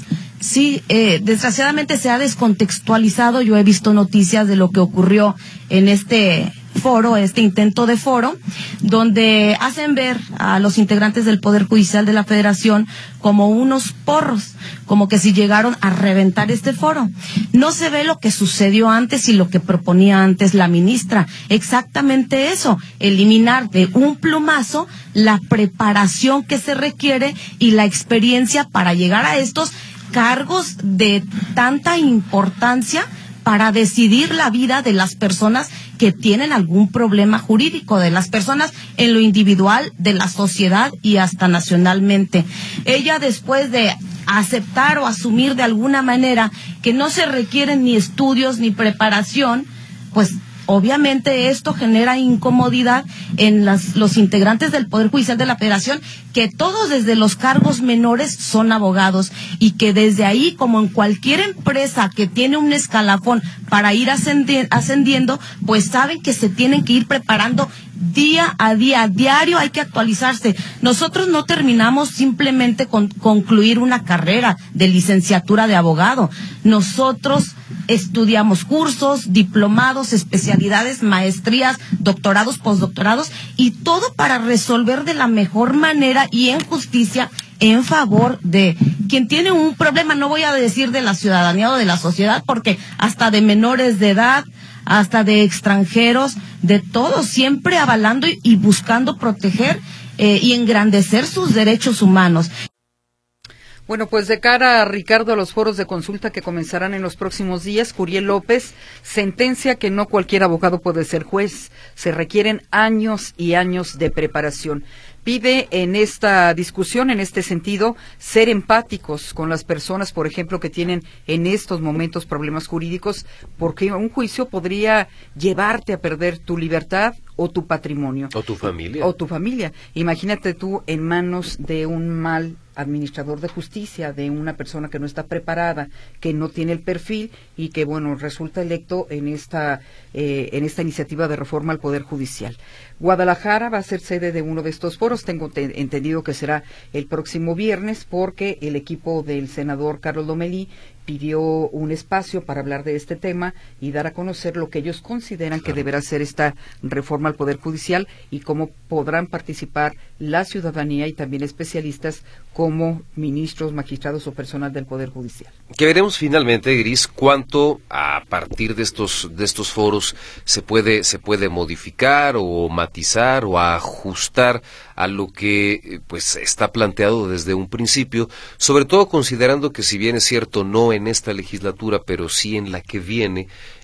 Sí, desgraciadamente se ha descontextualizado. Yo he visto noticias de lo que ocurrió en este foro, este intento de foro, donde hacen ver a los integrantes del Poder Judicial de la Federación como unos porros, como que si llegaron a reventar este foro. No se ve lo que sucedió antes y lo que proponía antes la ministra. Exactamente eso, eliminar de un plumazo la preparación que se requiere y la experiencia para llegar a estos cargos de tanta importancia para decidir la vida de las personas que tienen algún problema jurídico, de las personas en lo individual, de la sociedad y hasta nacionalmente. Ella, después de aceptar o asumir de alguna manera que no se requieren ni estudios ni preparación, pues obviamente esto genera incomodidad en los integrantes del Poder Judicial de la Federación, que todos desde los cargos menores son abogados y que desde ahí, como en cualquier empresa que tiene un escalafón para ir ascendiendo, pues saben que se tienen que ir preparando día a día, diario hay que actualizarse. Nosotros no terminamos simplemente con concluir una carrera de licenciatura de abogado. Nosotros estudiamos cursos, diplomados, especialidades, maestrías, doctorados, postdoctorados, y todo para resolver de la mejor manera y en justicia en favor de quien tiene un problema. No voy a decir de la ciudadanía o de la sociedad, porque hasta de menores de edad, hasta de extranjeros, de todos, siempre avalando y buscando proteger y engrandecer sus derechos humanos.
Bueno, pues de cara a Ricardo, a los foros de consulta que comenzarán en los próximos días, Curiel López sentencia que no cualquier abogado puede ser juez, se requieren años y años de preparación. Pide en esta discusión, en este sentido, ser empáticos con las personas, por ejemplo, que tienen en estos momentos problemas jurídicos, porque un juicio podría llevarte a perder tu libertad o tu patrimonio.
O tu familia.
O tu familia. Imagínate tú en manos de un mal administrador de justicia, de una persona que no está preparada, que no tiene el perfil y que, bueno, resulta electo en esta iniciativa de reforma al Poder Judicial. Guadalajara va a ser sede de uno de estos foros. Tengo entendido que será el próximo viernes, porque el equipo del senador Carlos Lomelí pidió un espacio para hablar de este tema y dar a conocer lo que ellos consideran que deberá ser esta reforma al Poder Judicial y cómo podrán participar la ciudadanía y también especialistas como ministros, magistrados o personal del Poder Judicial.
Que veremos finalmente, Gris, cuánto a partir de estos foros se puede modificar o matizar o ajustar a lo que pues está planteado desde un principio, sobre todo considerando que, si bien es cierto, no en esta legislatura, pero sí en la que viene,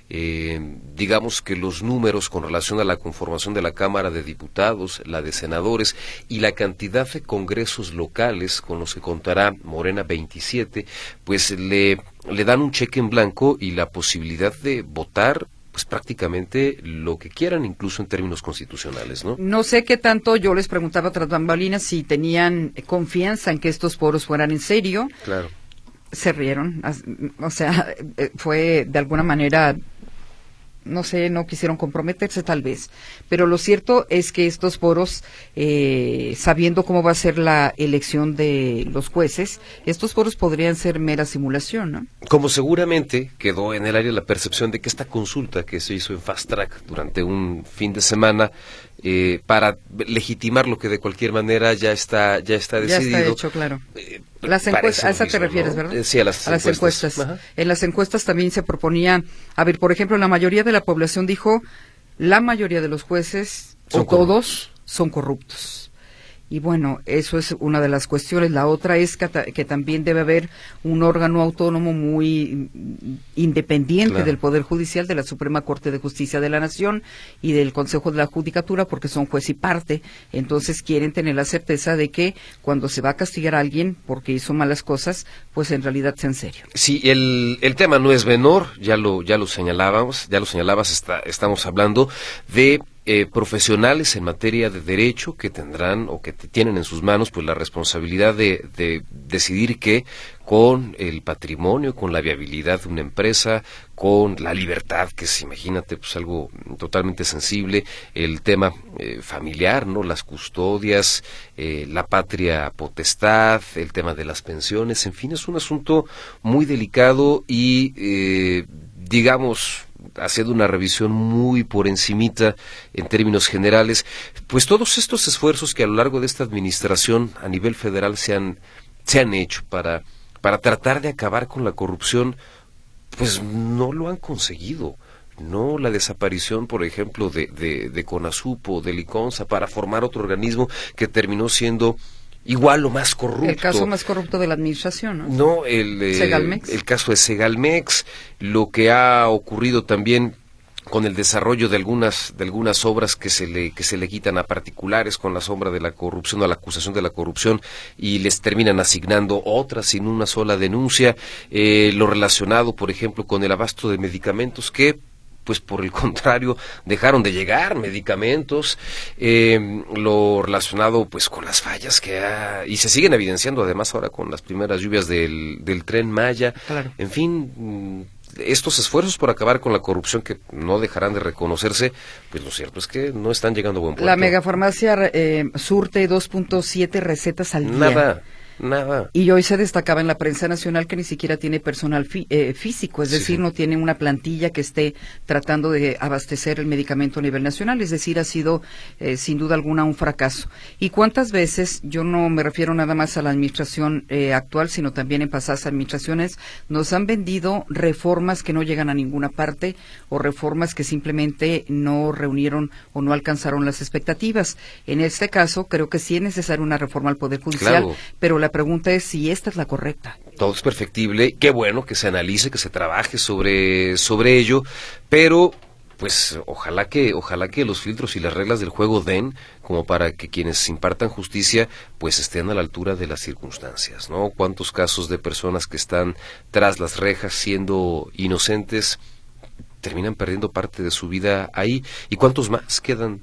digamos que los números con relación a la conformación de la Cámara de Diputados, la de senadores y la cantidad de congresos locales con los que contará Morena 27, pues le dan un cheque en blanco y la posibilidad de votar pues prácticamente lo que quieran, incluso en términos constitucionales, ¿no?
No sé qué tanto, yo les preguntaba tras bambalinas si tenían confianza en que estos foros fueran en serio. no sé, no quisieron comprometerse tal vez, pero lo cierto es que estos foros, sabiendo cómo va a ser la elección de los jueces, estos foros podrían ser mera simulación, ¿no?
Como seguramente quedó en el aire la percepción de que esta consulta que se hizo en Fast Track durante un fin de semana, para legitimar lo que de cualquier manera ya está decidido. Ya está
hecho, claro. Las encuestas, a esa te refieres, ¿verdad?
Sí, a las encuestas.
En las encuestas también se proponía, a ver, por ejemplo, la mayoría de la población dijo, la mayoría de los jueces, o todos, son corruptos. Y bueno, eso es una de las cuestiones. La otra es que también debe haber un órgano autónomo muy independiente del Poder Judicial, de la Suprema Corte de Justicia de la Nación y del Consejo de la Judicatura, porque son juez y parte. Entonces quieren tener la certeza de que cuando se va a castigar a alguien porque hizo malas cosas, pues en realidad sea en serio.
Sí, el tema no es menor, ya lo señalabas, estamos hablando de profesionales en materia de derecho que tendrán o que tienen en sus manos pues la responsabilidad de decidir que con el patrimonio, con la viabilidad de una empresa, con la libertad, que es, imagínate, pues algo totalmente sensible, el tema familiar, ¿no? Las custodias, la patria potestad, el tema de las pensiones, en fin, es un asunto muy delicado y digamos, haciendo una revisión muy por encimita en términos generales, pues todos estos esfuerzos que a lo largo de esta administración a nivel federal se han hecho para tratar de acabar con la corrupción, pues no lo han conseguido. No, la desaparición, por ejemplo, de CONASUPO, de Liconza, para formar otro organismo que terminó siendo igual o más corrupto.
El caso más corrupto de la administración, ¿no?
No, el caso de Segalmex, lo que ha ocurrido también con el desarrollo de algunas obras que se le quitan a particulares con la sombra de la corrupción o la acusación de la corrupción y les terminan asignando otras sin una sola denuncia, lo relacionado, por ejemplo, con el abasto de medicamentos que pues por el contrario dejaron de llegar medicamentos, lo relacionado pues con las fallas y se siguen evidenciando además ahora con las primeras lluvias del Tren Maya. Claro. En fin, estos esfuerzos por acabar con la corrupción que no dejarán de reconocerse, pues lo cierto es que no están llegando a buen puerto.
La megafarmacia surte 2.7 recetas al día.
Nada.
Y hoy se destacaba en la prensa nacional que ni siquiera tiene personal físico, es decir, no tiene una plantilla que esté tratando de abastecer el medicamento a nivel nacional, es decir, ha sido sin duda alguna un fracaso. ¿Y cuántas veces, yo no me refiero nada más a la administración actual, sino también en pasadas administraciones, nos han vendido reformas que no llegan a ninguna parte o reformas que simplemente no reunieron o no alcanzaron las expectativas? En este caso, creo que sí es necesaria una reforma al Poder Judicial, claro, pero la pregunta es si esta es la correcta.
Todo es perfectible, qué bueno que se analice, que se trabaje sobre ello, pero pues ojalá que los filtros y las reglas del juego den como para que quienes impartan justicia pues estén a la altura de las circunstancias, ¿no? ¿Cuántos casos de personas que están tras las rejas siendo inocentes terminan perdiendo parte de su vida ahí? ¿Y cuántos más quedan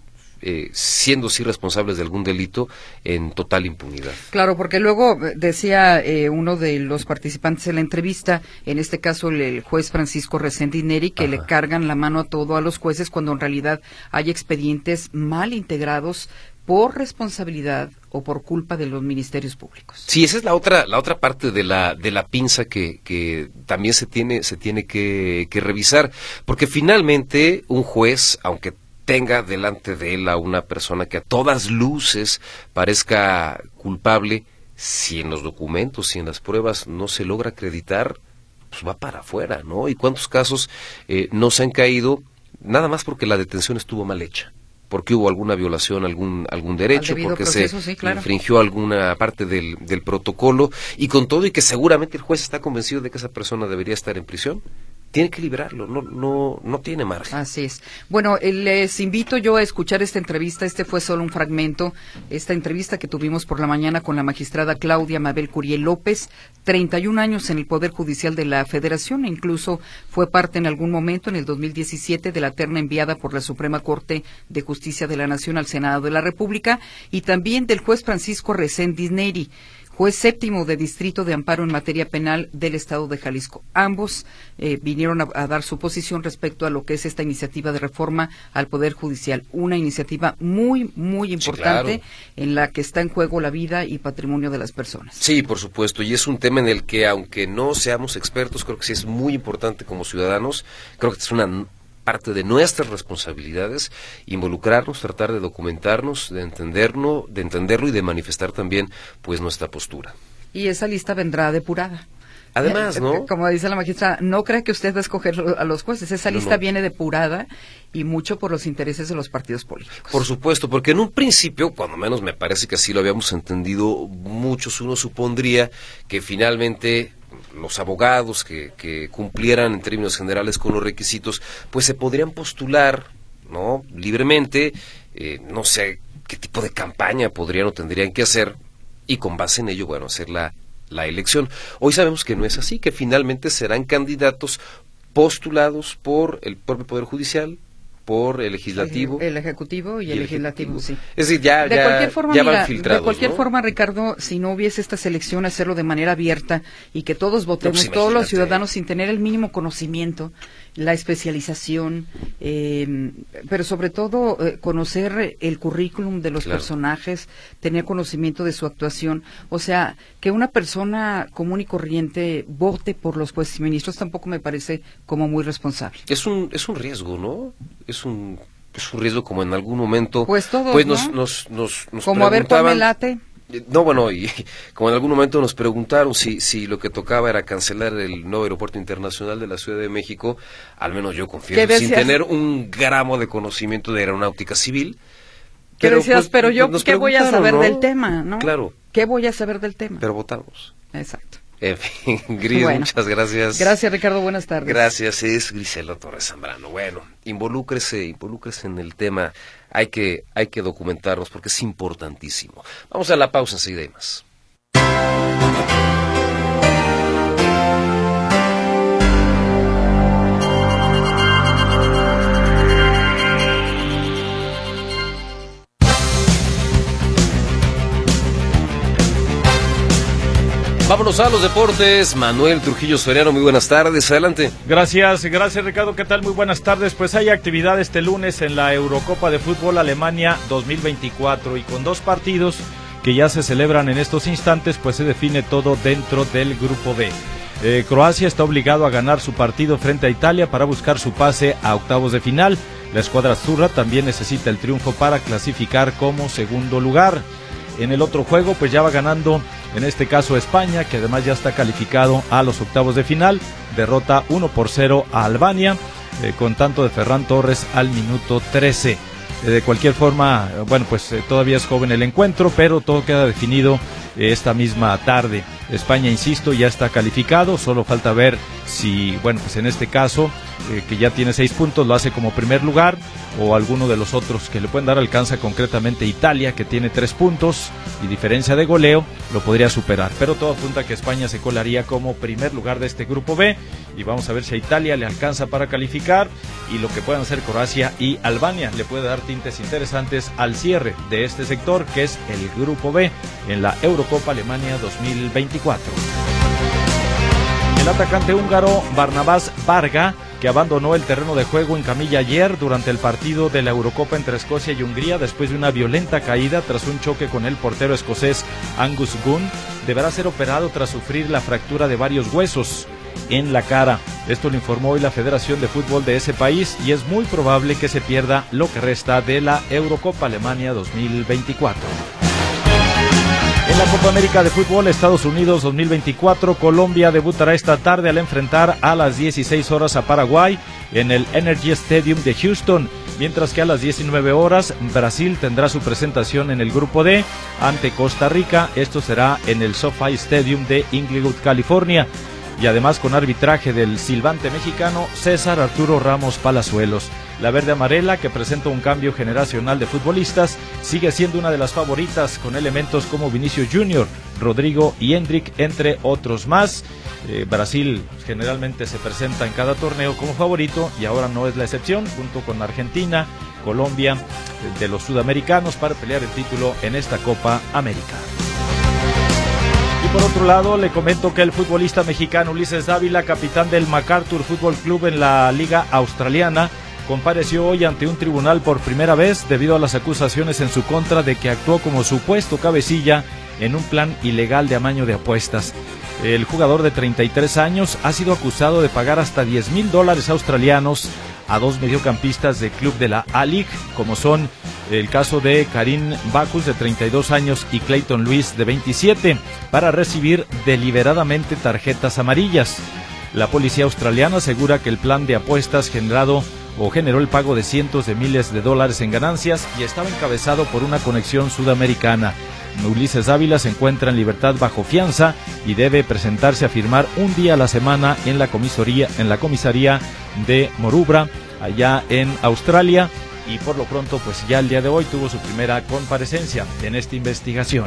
siendo sí responsables de algún delito en total impunidad?
Claro, porque luego decía uno de los participantes en la entrevista, en este caso el juez Francisco Reséndiz Neri, que le cargan la mano a los jueces cuando en realidad hay expedientes mal integrados por responsabilidad o por culpa de los ministerios públicos.
Sí, esa es la otra parte de la pinza que también se tiene que revisar, porque finalmente un juez, aunque tenga delante de él a una persona que a todas luces parezca culpable, si en los documentos y en las pruebas no se logra acreditar, pues va para afuera, ¿no? ¿Y cuántos casos no se han caído nada más porque la detención estuvo mal hecha? Porque hubo alguna violación, algún derecho, porque proceso, se infringió alguna parte del protocolo, y con todo y que seguramente el juez está convencido de que esa persona debería estar en prisión, tiene que liberarlo, no tiene margen.
Así es. Bueno, les invito yo a escuchar esta entrevista. Este fue solo un fragmento, esta entrevista que tuvimos por la mañana con la magistrada Claudia Mabel Curiel López, 31 años en el Poder Judicial de la Federación, e incluso fue parte en algún momento, en el 2017, de la terna enviada por la Suprema Corte de Justicia de la Nación al Senado de la República, y también del juez Francisco Reséndiz Neri, juez séptimo de Distrito de Amparo en materia penal del Estado de Jalisco. Ambos vinieron a dar su posición respecto a lo que es esta iniciativa de reforma al Poder Judicial. Una iniciativa muy, muy importante, sí, claro, en la que está en juego la vida y patrimonio de las personas.
Sí, por supuesto, y es un tema en el que, aunque no seamos expertos, creo que sí es muy importante como ciudadanos, creo que es una parte de nuestras responsabilidades, involucrarnos, tratar de documentarnos, de entenderlo y de manifestar también pues nuestra postura.
Y esa lista vendrá depurada.
Además, ¿no?
Como dice la magistrada, no crea que usted va a escoger a los jueces, esa lista viene depurada y mucho por los intereses de los partidos políticos.
Por supuesto, porque en un principio, cuando menos me parece que así lo habíamos entendido muchos, uno supondría que finalmente los abogados que cumplieran en términos generales con los requisitos, pues se podrían postular, ¿no?, libremente, no sé qué tipo de campaña podrían o tendrían que hacer, y con base en ello, bueno, hacer la elección. Hoy sabemos que no es así, que finalmente serán candidatos postulados por el propio Poder Judicial, por el Legislativo.
El Ejecutivo y el Legislativo, sí.
Es decir, ya van filtrados,
de cualquier
¿no?
forma, Ricardo, si no hubiese esta selección, hacerlo de manera abierta y que todos votemos, pues todos los ciudadanos, sin tener el mínimo conocimiento, la especialización, pero sobre todo conocer el currículum de los personajes, tener conocimiento de su actuación. O sea, que una persona común y corriente vote por los jueces y ministros tampoco me parece como muy responsable.
Es un riesgo, ¿no? Es un riesgo, como en algún momento
pues todos,
pues
¿no?
nos
como a ver cuál me late.
No, bueno, y como en algún momento nos preguntaron si lo que tocaba era cancelar el nuevo aeropuerto internacional de la Ciudad de México, al menos yo confieso, sin tener un gramo de conocimiento de aeronáutica civil.
Pero decías, pero yo, ¿qué voy a saber, ¿no?, del tema, ¿no?
Claro.
¿Qué voy a saber del tema?
Pero votamos.
Exacto.
En fin, Gris, bueno, muchas gracias.
Gracias, Ricardo, buenas tardes.
Gracias, es Grisela Torres Zambrano. Bueno, involúcrese en el tema. Hay que documentarnos porque es importantísimo. Vamos a la pausa, enseguida hay más. Vámonos a los deportes. Manuel Trujillo Soriano, muy buenas tardes, adelante.
Gracias Ricardo, ¿qué tal? Muy buenas tardes. Pues hay actividad este lunes en la Eurocopa de Fútbol Alemania 2024 y con 2 partidos que ya se celebran en estos instantes, pues se define todo dentro del grupo B. Croacia está obligado a ganar su partido frente a Italia para buscar su pase a octavos de final. La escuadra azurra también necesita el triunfo para clasificar como segundo lugar. En el otro juego, pues ya va ganando, en este caso España, que además ya está calificado a los octavos de final. Derrota 1-0 a Albania, con tanto de Ferran Torres al minuto 13. De cualquier forma, bueno, pues todavía es joven el encuentro, pero todo queda definido esta misma tarde. España, insisto, ya está calificado, solo falta ver si, bueno, pues en este caso, que ya tiene 6 puntos, lo hace como primer lugar, o alguno de los otros que le pueden dar alcanza, concretamente Italia, que tiene 3 puntos, y diferencia de goleo, lo podría superar. Pero todo apunta a que España se colaría como primer lugar de este grupo B, y vamos a ver si a Italia le alcanza para calificar, y lo que puedan hacer Croacia y Albania le puede dar tintes interesantes al cierre de este sector, que es el grupo B, en la Eurocopa Alemania 2024. El atacante húngaro Barnabás Varga, que abandonó el terreno de juego en camilla ayer durante el partido de la Eurocopa entre Escocia y Hungría después de una violenta caída tras un choque con el portero escocés Angus Gunn, deberá ser operado tras sufrir la fractura de varios huesos en la cara. Esto lo informó hoy la Federación de Fútbol de ese país y es muy probable que se pierda lo que resta de la Eurocopa Alemania 2024. En la Copa América de Fútbol Estados Unidos 2024, Colombia debutará esta tarde al enfrentar a las 16 horas a Paraguay en el Energy Stadium de Houston, mientras que a las 19 horas Brasil tendrá su presentación en el Grupo D ante Costa Rica. Esto será en el SoFi Stadium de Inglewood, California. Y además con arbitraje del silbante mexicano César Arturo Ramos Palazuelos. La verde amarela, que presenta un cambio generacional de futbolistas, sigue siendo una de las favoritas con elementos como Vinicius Junior, Rodrigo y Hendrick, entre otros más. Brasil generalmente se presenta en cada torneo como favorito y ahora no es la excepción, junto con Argentina, Colombia, de los sudamericanos, para pelear el título en esta Copa América. por otro lado, le comento que el futbolista mexicano Ulises Dávila, capitán del MacArthur Football Club en la Liga Australiana, compareció hoy ante un tribunal por primera vez debido a las acusaciones en su contra de que actuó como supuesto cabecilla en un plan ilegal de amaño de apuestas. El jugador de 33 años ha sido acusado de pagar hasta $10,000 australianos a dos mediocampistas del club de la A-League, como son el caso de Karim Bacchus, de 32 años, y Clayton Lewis, de 27, para recibir deliberadamente tarjetas amarillas. La policía australiana asegura que el plan de apuestas generó el pago de cientos de miles de dólares en ganancias y estaba encabezado por una conexión sudamericana. Ulises Dávila se encuentra en libertad bajo fianza y debe presentarse a firmar un día a la semana en la comisaría de Morumbra, allá en Australia, y por lo pronto pues ya el día de hoy tuvo su primera comparecencia en esta investigación.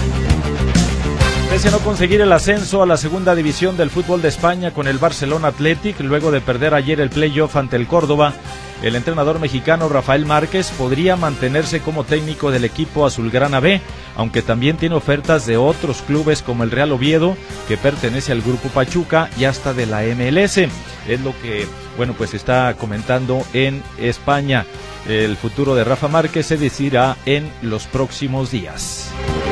Pese a no conseguir el ascenso a la segunda división del fútbol de España con el Barcelona Athletic, luego de perder ayer el playoff ante el Córdoba, el entrenador mexicano Rafael Márquez podría mantenerse como técnico del equipo azulgrana B, aunque también tiene ofertas de otros clubes como el Real Oviedo, que pertenece al grupo Pachuca, y hasta de la MLS. Es lo que, pues está comentando en España. El futuro de Rafa Márquez se decidirá en los próximos días.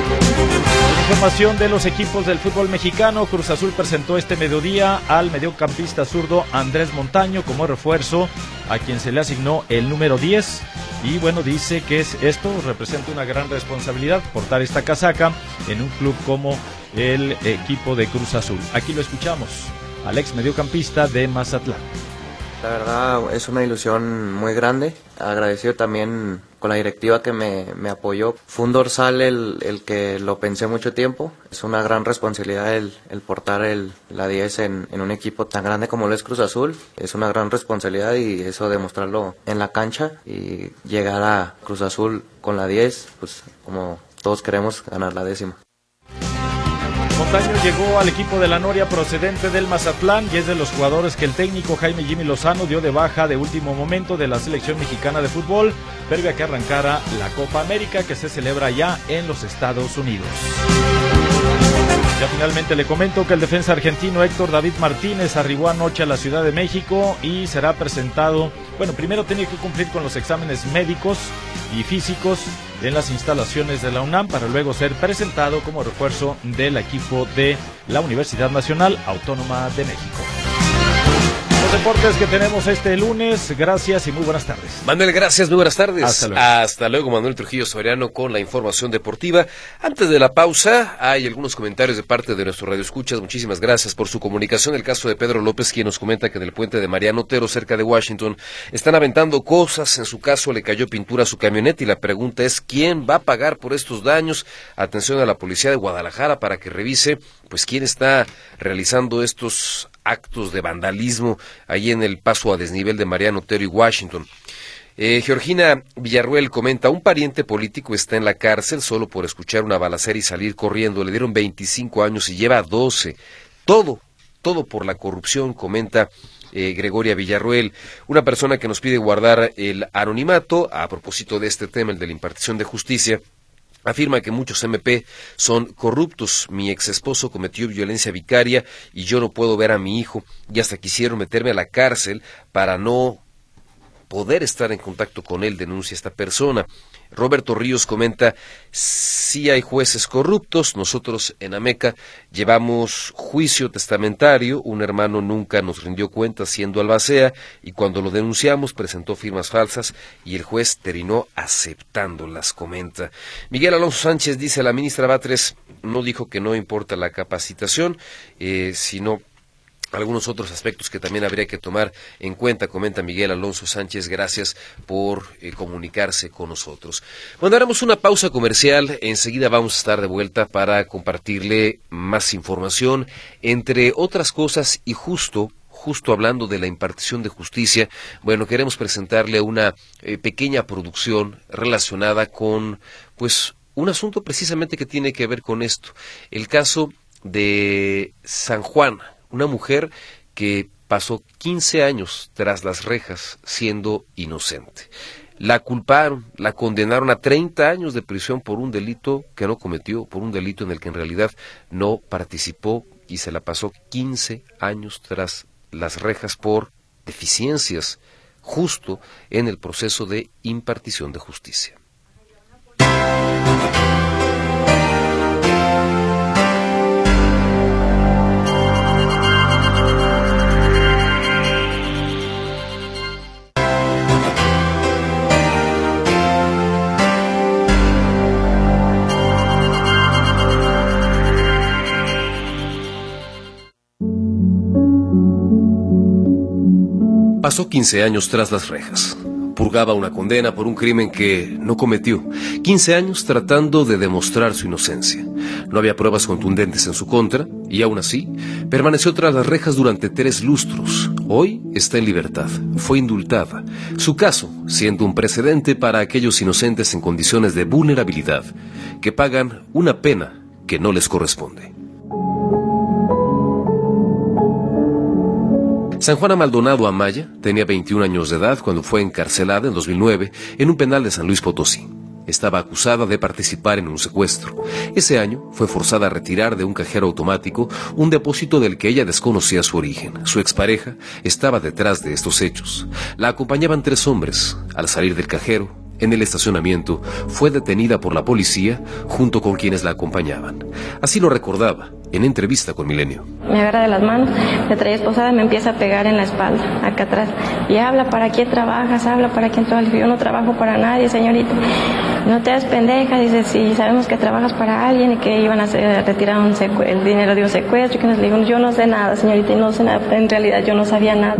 Información de los equipos del fútbol mexicano. Cruz Azul presentó este mediodía al mediocampista zurdo Andrés Montaño como refuerzo, a quien se le asignó el número 10, y dice que esto representa una gran responsabilidad, portar esta casaca en un club como el equipo de Cruz Azul. Aquí lo escuchamos, al ex mediocampista de Mazatlán.
La verdad es una ilusión muy grande, agradecido también con la directiva que me apoyó. Fue un dorsal el que lo pensé mucho tiempo, es una gran responsabilidad el portar la 10 en un equipo tan grande como lo es Cruz Azul, es una gran responsabilidad, y eso demostrarlo en la cancha y llegar a Cruz Azul con la 10, pues como todos queremos ganar la 10ª.
Montaño llegó al equipo de la Noria procedente del Mazatlán y es de los jugadores que el técnico Jaime Jimmy Lozano dio de baja de último momento de la selección mexicana de fútbol, previo a que arrancara la Copa América, que se celebra ya en los Estados Unidos. Ya finalmente le comento que el defensa argentino Héctor David Martínez arribó anoche a la Ciudad de México y será presentado, primero tenía que cumplir con los exámenes médicos y físicos en las instalaciones de la UNAM para luego ser presentado como refuerzo del equipo de la Universidad Nacional Autónoma de México. Los deportes que tenemos este lunes, gracias y muy buenas tardes.
Manuel, gracias, muy buenas tardes.
Hasta
luego, Manuel Trujillo Soriano con la información deportiva. Antes de la pausa, hay algunos comentarios de parte de nuestro radioescuchas. Muchísimas gracias por su comunicación. El caso de Pedro López, quien nos comenta que en el puente de Mariano Otero, cerca de Washington, están aventando cosas. En su caso, le cayó pintura a su camioneta y la pregunta es, ¿quién va a pagar por estos daños? Atención a la policía de Guadalajara para que revise, quién está realizando estos actos de vandalismo ahí en el paso a desnivel de Mariano Otero y Washington. Georgina Villarruel comenta, un pariente político está en la cárcel solo por escuchar una balacera y salir corriendo. Le dieron 25 años y lleva 12. Todo por la corrupción, comenta Gregoria Villarruel. Una persona que nos pide guardar el anonimato a propósito de este tema, el de la impartición de justicia. Afirma que muchos MP son corruptos. Mi exesposo cometió violencia vicaria y yo no puedo ver a mi hijo, y hasta quisieron meterme a la cárcel para no poder estar en contacto con él, denuncia esta persona. Roberto Ríos comenta, sí hay jueces corruptos, nosotros en Ameca llevamos juicio testamentario, un hermano nunca nos rindió cuenta siendo albacea y cuando lo denunciamos presentó firmas falsas y el juez terminó aceptándolas, comenta. Miguel Alonso Sánchez dice, la ministra Batres no dijo que no importa la capacitación, sino algunos otros aspectos que también habría que tomar en cuenta, comenta Miguel Alonso Sánchez. Gracias por comunicarse con nosotros. Bueno, haremos una pausa comercial, enseguida vamos a estar de vuelta para compartirle más información, entre otras cosas, y justo hablando de la impartición de justicia, queremos presentarle una pequeña producción relacionada con, un asunto precisamente que tiene que ver con esto, el caso de San Juan, una mujer que pasó 15 años tras las rejas siendo inocente. La culparon, la condenaron a 30 años de prisión por un delito que no cometió, por un delito en el que en realidad no participó, y se la pasó 15 años tras las rejas por deficiencias justo en el proceso de impartición de justicia. Pasó 15 años tras las rejas. Purgaba una condena por un crimen que no cometió. 15 años tratando de demostrar su inocencia. No había pruebas contundentes en su contra y aún así permaneció tras las rejas durante 3 lustros. Hoy está en libertad. Fue indultada. Su caso siendo un precedente para aquellos inocentes en condiciones de vulnerabilidad que pagan una pena que no les corresponde. San Juana Maldonado Amaya tenía 21 años de edad cuando fue encarcelada en 2009 en un penal de San Luis Potosí. Estaba acusada de participar en un secuestro. Ese año fue forzada a retirar de un cajero automático un depósito del que ella desconocía su origen. Su expareja estaba detrás de estos hechos. La acompañaban 3 hombres. Al salir del cajero, en el estacionamiento, fue detenida por la policía junto con quienes la acompañaban. Así lo recordaba en entrevista con Milenio.
Me agarra de las manos, me trae esposada y me empieza a pegar en la espalda, acá atrás. Y habla, ¿para quién trabajas? Habla, ¿para quién trabajas? Yo no trabajo para nadie, señorita. No te hagas pendeja, dice, sí, sabemos que trabajas para alguien y que iban a retirar el dinero de un secuestro. Que nos digo, yo no sé nada, señorita, y no sé nada. En realidad yo no sabía nada.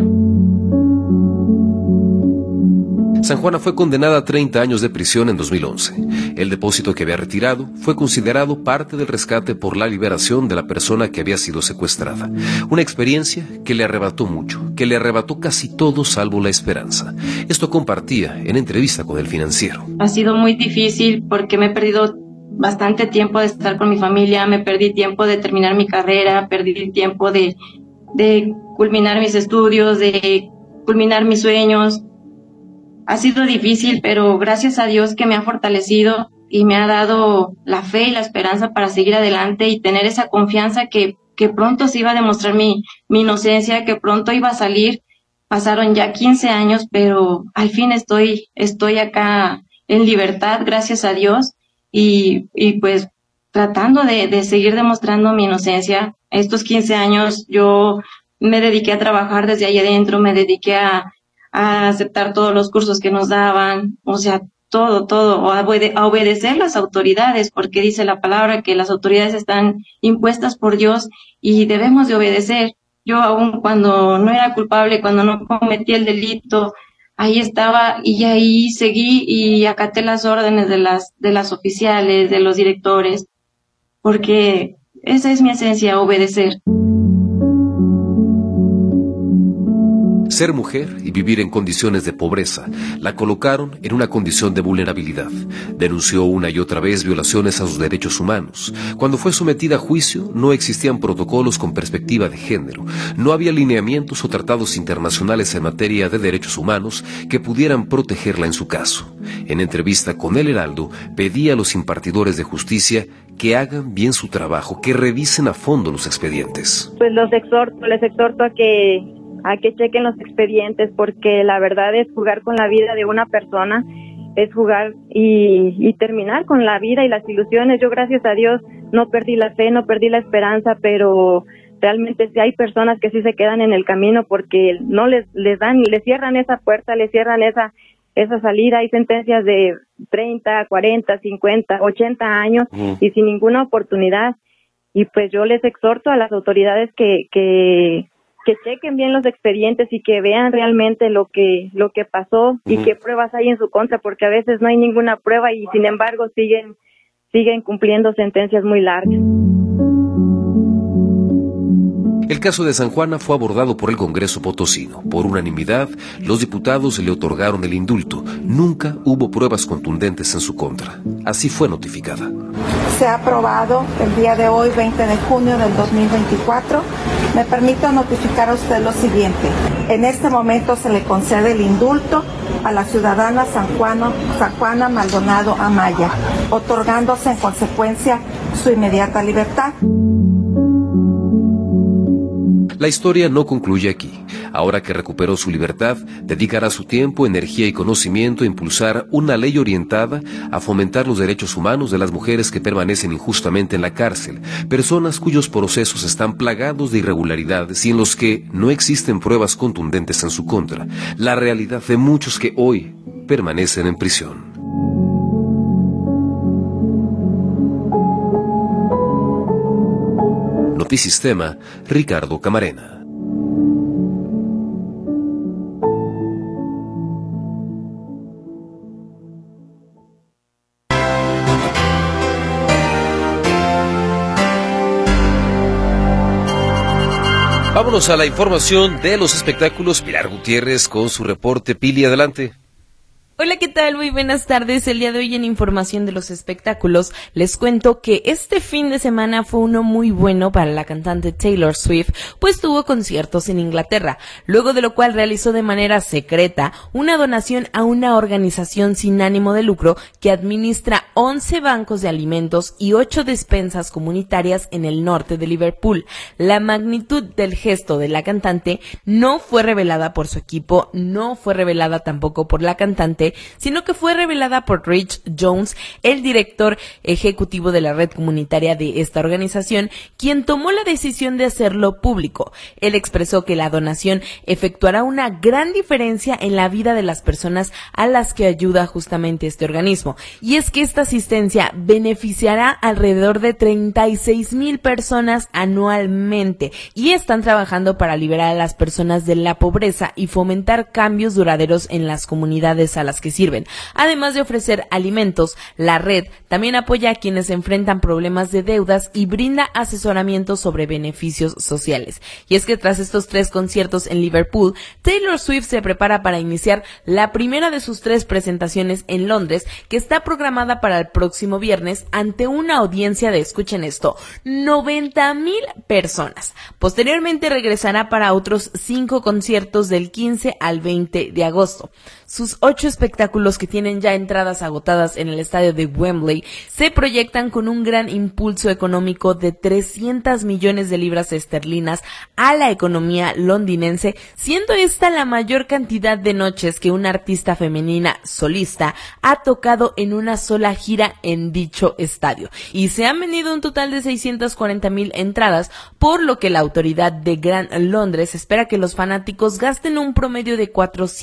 San Juana fue condenada a 30 años de prisión en 2011. El depósito que había retirado fue considerado parte del rescate por la liberación de la persona que había sido secuestrada. Una experiencia que le arrebató mucho, que le arrebató casi todo salvo la esperanza. Esto compartía en entrevista con El Financiero.
Ha sido muy difícil porque me he perdido bastante tiempo de estar con mi familia, me perdí tiempo de terminar mi carrera, perdí tiempo de culminar mis estudios, de culminar mis sueños. Ha sido difícil, pero gracias a Dios que me ha fortalecido y me ha dado la fe y la esperanza para seguir adelante y tener esa confianza que pronto se iba a demostrar mi inocencia, que pronto iba a salir. Pasaron ya 15 años, pero al fin estoy acá en libertad, gracias a Dios, y pues tratando de seguir demostrando mi inocencia. Estos 15 años yo me dediqué a trabajar desde ahí adentro, me dediqué a aceptar todos los cursos que nos daban, o sea, todo, a obedecer las autoridades, porque dice la palabra que las autoridades están impuestas por Dios y debemos de obedecer. Yo aún cuando no era culpable, cuando no cometí el delito, ahí estaba y ahí seguí y acaté las órdenes de las oficiales, de los directores, porque esa es mi esencia, obedecer.
Ser mujer y vivir en condiciones de pobreza la colocaron en una condición de vulnerabilidad. Denunció una y otra vez violaciones a sus derechos humanos. Cuando fue sometida a juicio, no existían protocolos con perspectiva de género. No había lineamientos o tratados internacionales en materia de derechos humanos que pudieran protegerla en su caso. En entrevista con El Heraldo, pedía a los impartidores de justicia que hagan bien su trabajo, que revisen a fondo los expedientes.
Pues les exhorto a que chequen los expedientes, porque la verdad es jugar con la vida de una persona, es jugar y terminar con la vida y las ilusiones. Yo, gracias a Dios, no perdí la fe, no perdí la esperanza, pero realmente sí hay personas que sí se quedan en el camino porque no les cierran esa puerta, les cierran esa salida. Hay sentencias de 30, 40, 50, 80 años y sin ninguna oportunidad. Y pues yo les exhorto a las autoridades que chequen bien los expedientes y que vean realmente lo que pasó y qué pruebas hay en su contra, porque a veces no hay ninguna prueba y sin embargo siguen cumpliendo sentencias muy largas.
El caso de San Juana fue abordado por el Congreso potosino. Por unanimidad, los diputados le otorgaron el indulto. Nunca hubo pruebas contundentes en su contra. Así fue notificada.
se ha aprobado el día de hoy, 20 de junio del 2024. Me permito notificar a usted lo siguiente. En este momento se le concede el indulto a la ciudadana San Juana Maldonado Amaya, otorgándose en consecuencia su inmediata libertad.
La historia no concluye aquí. Ahora que recuperó su libertad, dedicará su tiempo, energía y conocimiento a impulsar una ley orientada a fomentar los derechos humanos de las mujeres que permanecen injustamente en la cárcel, personas cuyos procesos están plagados de irregularidades y en los que no existen pruebas contundentes en su contra, la realidad de muchos que hoy permanecen en prisión. Notisistema, Ricardo Camarena. Vámonos a la información de los espectáculos. Pilar Gutiérrez con su reporte. Pili, adelante.
Hola, ¿qué tal? Muy buenas tardes. El día de hoy en Información de los Espectáculos les cuento que este fin de semana fue uno muy bueno para la cantante Taylor Swift, pues tuvo conciertos en Inglaterra, luego de lo cual realizó de manera secreta una donación a una organización sin ánimo de lucro que administra 11 bancos de alimentos y 8 despensas comunitarias en el norte de Liverpool. La magnitud del gesto de la cantante no fue revelada por su equipo, no fue revelada tampoco por la cantante, sino que fue revelada por Rich Jones, el director ejecutivo de la red comunitaria de esta organización, quien tomó la decisión de hacerlo público. Él expresó que la donación efectuará una gran diferencia en la vida de las personas a las que ayuda justamente este organismo. Y es que esta asistencia beneficiará alrededor de 36,000 personas anualmente y están trabajando para liberar a las personas de la pobreza y fomentar cambios duraderos en las comunidades a las que sirven. Además de ofrecer alimentos, la red también apoya a quienes enfrentan problemas de deudas y brinda asesoramiento sobre beneficios sociales. Y es que tras estos 3 conciertos en Liverpool, Taylor Swift se prepara para iniciar la primera de sus 3 presentaciones en Londres, que está programada para el próximo viernes ante una audiencia de, escuchen esto, 90,000 personas. Posteriormente regresará para otros 5 conciertos del 15 al 20 de agosto. Sus 8 espectáculos, que tienen ya entradas agotadas en el estadio de Wembley, se proyectan con un gran impulso económico de 300 millones de libras esterlinas a la economía londinense, siendo esta la mayor cantidad de noches que una artista femenina solista ha tocado en una sola gira en dicho estadio. Y se han vendido un total de 640,000 entradas, por lo que la autoridad de Gran Londres espera que los fanáticos gasten un promedio de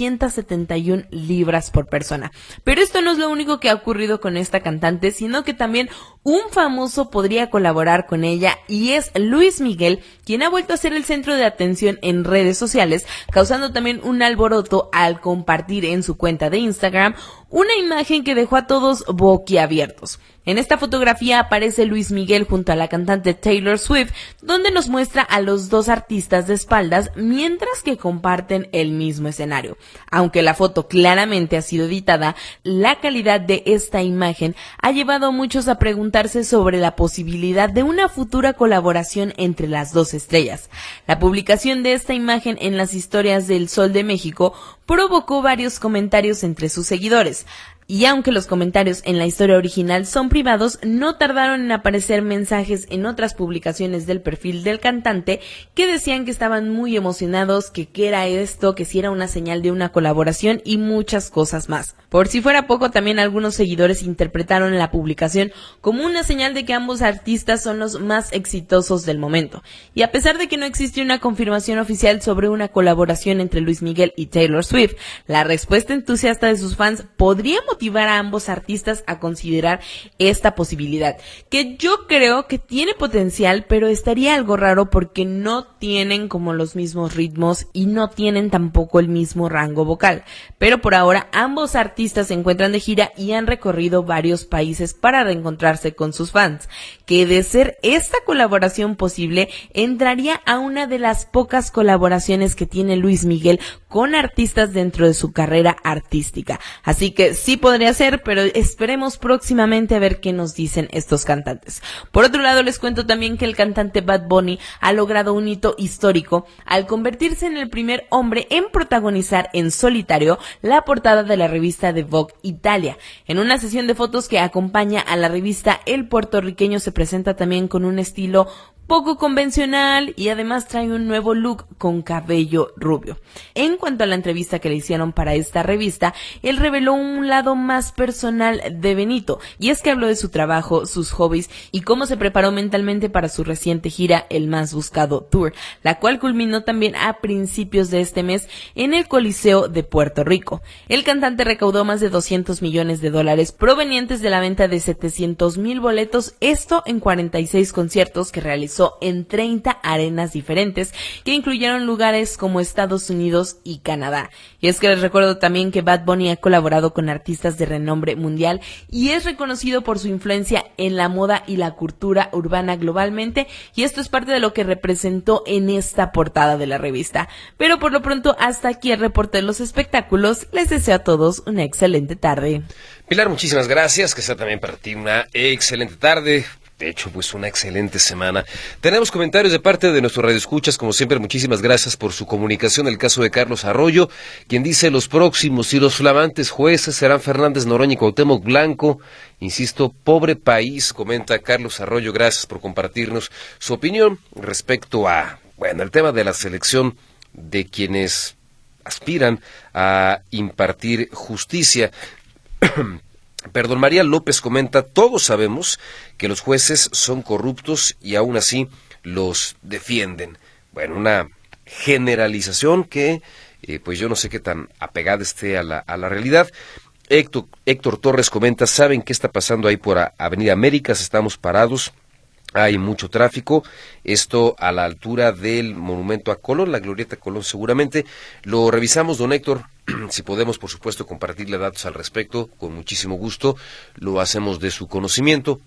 471 libras por persona. Pero esto no es lo único que ha ocurrido con esta cantante, sino que también un famoso podría colaborar con ella, y es Luis Miguel, quien ha vuelto a ser el centro de atención en redes sociales, causando también un alboroto al compartir en su cuenta de Instagram una imagen que dejó a todos boquiabiertos. En esta fotografía aparece Luis Miguel junto a la cantante Taylor Swift, donde nos muestra a los dos artistas de espaldas mientras que comparten el mismo escenario. Aunque la foto claramente ha sido editada, la calidad de esta imagen ha llevado a muchos a preguntarse sobre la posibilidad de una futura colaboración entre las dos estrellas. La publicación de esta imagen en las historias del Sol de México provocó varios comentarios entre sus seguidores. Y aunque los comentarios en la historia original son privados, no tardaron en aparecer mensajes en otras publicaciones del perfil del cantante que decían que estaban muy emocionados, que qué era esto, que si era una señal de una colaboración y muchas cosas más. Por si fuera poco, también algunos seguidores interpretaron la publicación como una señal de que ambos artistas son los más exitosos del momento. Y a pesar de que no existe una confirmación oficial sobre una colaboración entre Luis Miguel y Taylor Swift, la respuesta entusiasta de sus fans podría motivar a ambos artistas a considerar esta posibilidad, que yo creo que tiene potencial, pero estaría algo raro porque no tienen como los mismos ritmos y no tienen tampoco el mismo rango vocal. Pero por ahora ambos artistas se encuentran de gira y han recorrido varios países para reencontrarse con sus fans, que de ser esta colaboración posible, entraría a una de las pocas colaboraciones que tiene Luis Miguel con artistas dentro de su carrera artística. Así que sí podría ser, pero esperemos próximamente a ver qué nos dicen estos cantantes. Por otro lado, les cuento también que el cantante Bad Bunny ha logrado un hito histórico al convertirse en el primer hombre en protagonizar en solitario la portada de la revista de Vogue Italia. En una sesión de fotos que acompaña a la revista, el puertorriqueño se presenta también con un estilo poco convencional y además trae un nuevo look con cabello rubio. En cuanto a la entrevista que le hicieron para esta revista, él reveló un lado más personal de Benito, y es que habló de su trabajo, sus hobbies y cómo se preparó mentalmente para su reciente gira El Más Buscado Tour, la cual culminó también a principios de este mes en el Coliseo de Puerto Rico. El cantante recaudó más de $200 millones provenientes de la venta de 700,000 boletos, esto en 46 conciertos que realizó en 30 arenas diferentes, que incluyeron lugares como Estados Unidos y Canadá. Y es que les recuerdo también que Bad Bunny ha colaborado con artistas de renombre mundial y es reconocido por su influencia en la moda y la cultura urbana globalmente, y esto es parte de lo que representó en esta portada de la revista. Pero por lo pronto, hasta aquí el reporte de los espectáculos. Les deseo a todos una excelente tarde.
Pilar, muchísimas gracias, que sea también para ti una excelente tarde. De hecho, pues una excelente semana. Tenemos comentarios de parte de nuestros radioescuchas, como siempre, muchísimas gracias por su comunicación. El caso de Carlos Arroyo, quien dice: los próximos y los flamantes jueces serán Fernández Noroña y Cuauhtémoc Blanco. Insisto, pobre país, comenta Carlos Arroyo. Gracias por compartirnos su opinión respecto a, el tema de la selección de quienes aspiran a impartir justicia. Perdón, María López comenta: todos sabemos que los jueces son corruptos y aún así los defienden. Bueno, una generalización que pues yo no sé qué tan apegada esté a la realidad. Héctor Torres comenta: ¿saben qué está pasando ahí por Avenida Américas? Estamos parados, hay mucho tráfico, esto a la altura del monumento a Colón, la glorieta Colón seguramente. Lo revisamos, don Héctor. Si podemos, por supuesto, compartirle datos al respecto, con muchísimo gusto, lo hacemos de su conocimiento.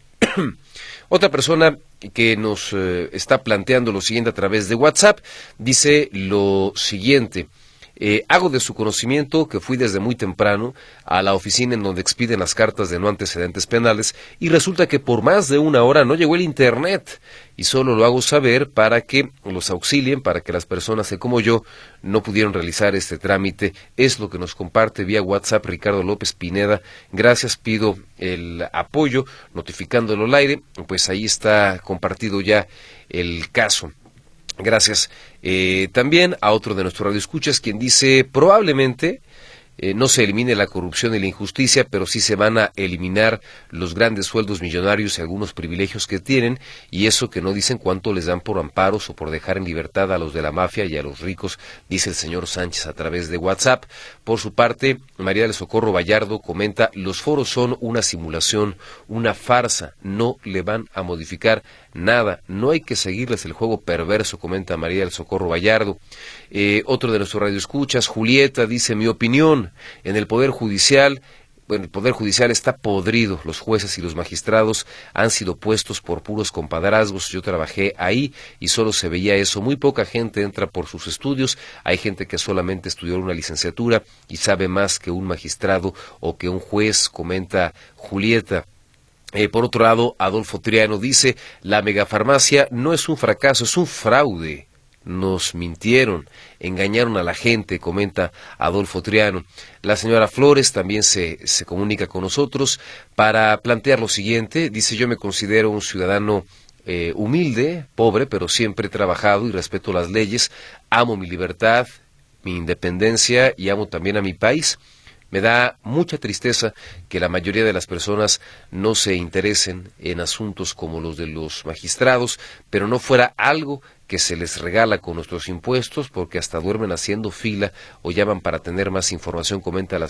Otra persona que nos está planteando lo siguiente a través de WhatsApp, dice lo siguiente: hago de su conocimiento que fui desde muy temprano a la oficina en donde expiden las cartas de no antecedentes penales y resulta que por más de una hora no llegó el internet, y solo lo hago saber para que los auxilien, para que las personas que como yo no pudieron realizar este trámite. Es lo que nos comparte vía WhatsApp Ricardo López Pineda. Gracias, pido el apoyo notificándolo al aire, pues ahí está compartido ya el caso. Gracias. También a otro de nuestros radioescuchas, quien dice: probablemente no se elimine la corrupción y la injusticia, pero sí se van a eliminar los grandes sueldos millonarios y algunos privilegios que tienen, y eso que no dicen cuánto les dan por amparos o por dejar en libertad a los de la mafia y a los ricos, dice el señor Sánchez a través de WhatsApp. Por su parte, María del Socorro Vallardo comenta: los foros son una simulación, una farsa, no le van a modificar nada, no hay que seguirles el juego perverso, comenta María del Socorro Vallardo. Otro de nuestros radioescuchas, Julieta, dice: mi opinión, en el Poder Judicial, el Poder Judicial está podrido, los jueces y los magistrados han sido puestos por puros compadrazgos. Yo trabajé ahí y solo se veía eso, muy poca gente entra por sus estudios, hay gente que solamente estudió una licenciatura y sabe más que un magistrado o que un juez, comenta Julieta. Por otro lado, Adolfo Triano dice: la megafarmacia no es un fracaso, es un fraude. Nos mintieron, engañaron a la gente, comenta Adolfo Triano. La señora Flores también se comunica con nosotros para plantear lo siguiente. Dice: yo me considero un ciudadano humilde, pobre, pero siempre he trabajado y respeto las leyes. Amo mi libertad, mi independencia y amo también a mi país. Me da mucha tristeza que la mayoría de las personas no se interesen en asuntos como los de los magistrados, pero no fuera algo que se les regala con nuestros impuestos, porque hasta duermen haciendo fila o llaman para tener más información, comenta la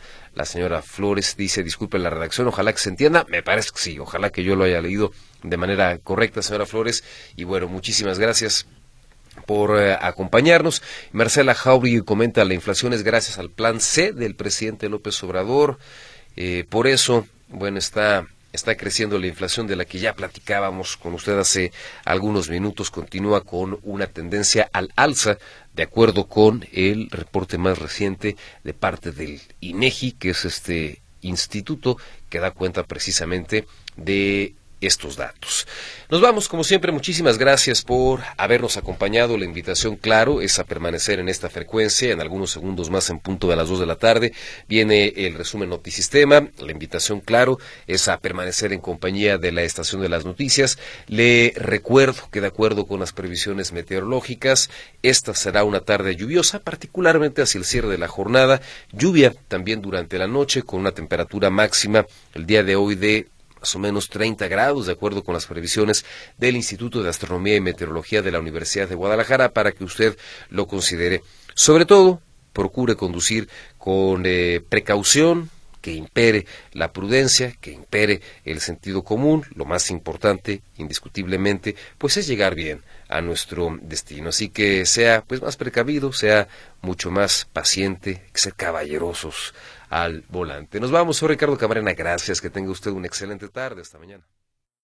señora Flores. Dice: disculpe la redacción, ojalá que se entienda. Me parece que sí, ojalá que yo lo haya leído de manera correcta, señora Flores. Y bueno, muchísimas gracias por acompañarnos. Marcela Jauregui comenta: la inflación es gracias al plan C del presidente López Obrador. Por eso, está creciendo la inflación de la que ya platicábamos con usted hace algunos minutos. Continúa con una tendencia al alza, de acuerdo con el reporte más reciente de parte del INEGI, que es instituto que da cuenta precisamente de estos datos. Nos vamos, como siempre, muchísimas gracias por habernos acompañado. La invitación, claro, es a permanecer en esta frecuencia. En algunos segundos más, en punto de las 2 de la tarde, viene el resumen Notisistema. La invitación, claro, es a permanecer en compañía de la estación de las noticias. Le recuerdo que, de acuerdo con las previsiones meteorológicas, esta será una tarde lluviosa, particularmente hacia el cierre de la jornada. Lluvia también durante la noche, con una temperatura máxima el día de hoy de más o menos 30 grados, de acuerdo con las previsiones del Instituto de Astronomía y Meteorología de la Universidad de Guadalajara, para que usted lo considere. Sobre todo, procure conducir con precaución, que impere la prudencia, que impere el sentido común. Lo más importante, indiscutiblemente, pues es llegar bien a nuestro destino. Así que sea pues más precavido, sea mucho más paciente, que ser caballerosos al volante. Nos vamos, soy Ricardo Camarena, gracias, que tenga usted una excelente tarde, hasta mañana.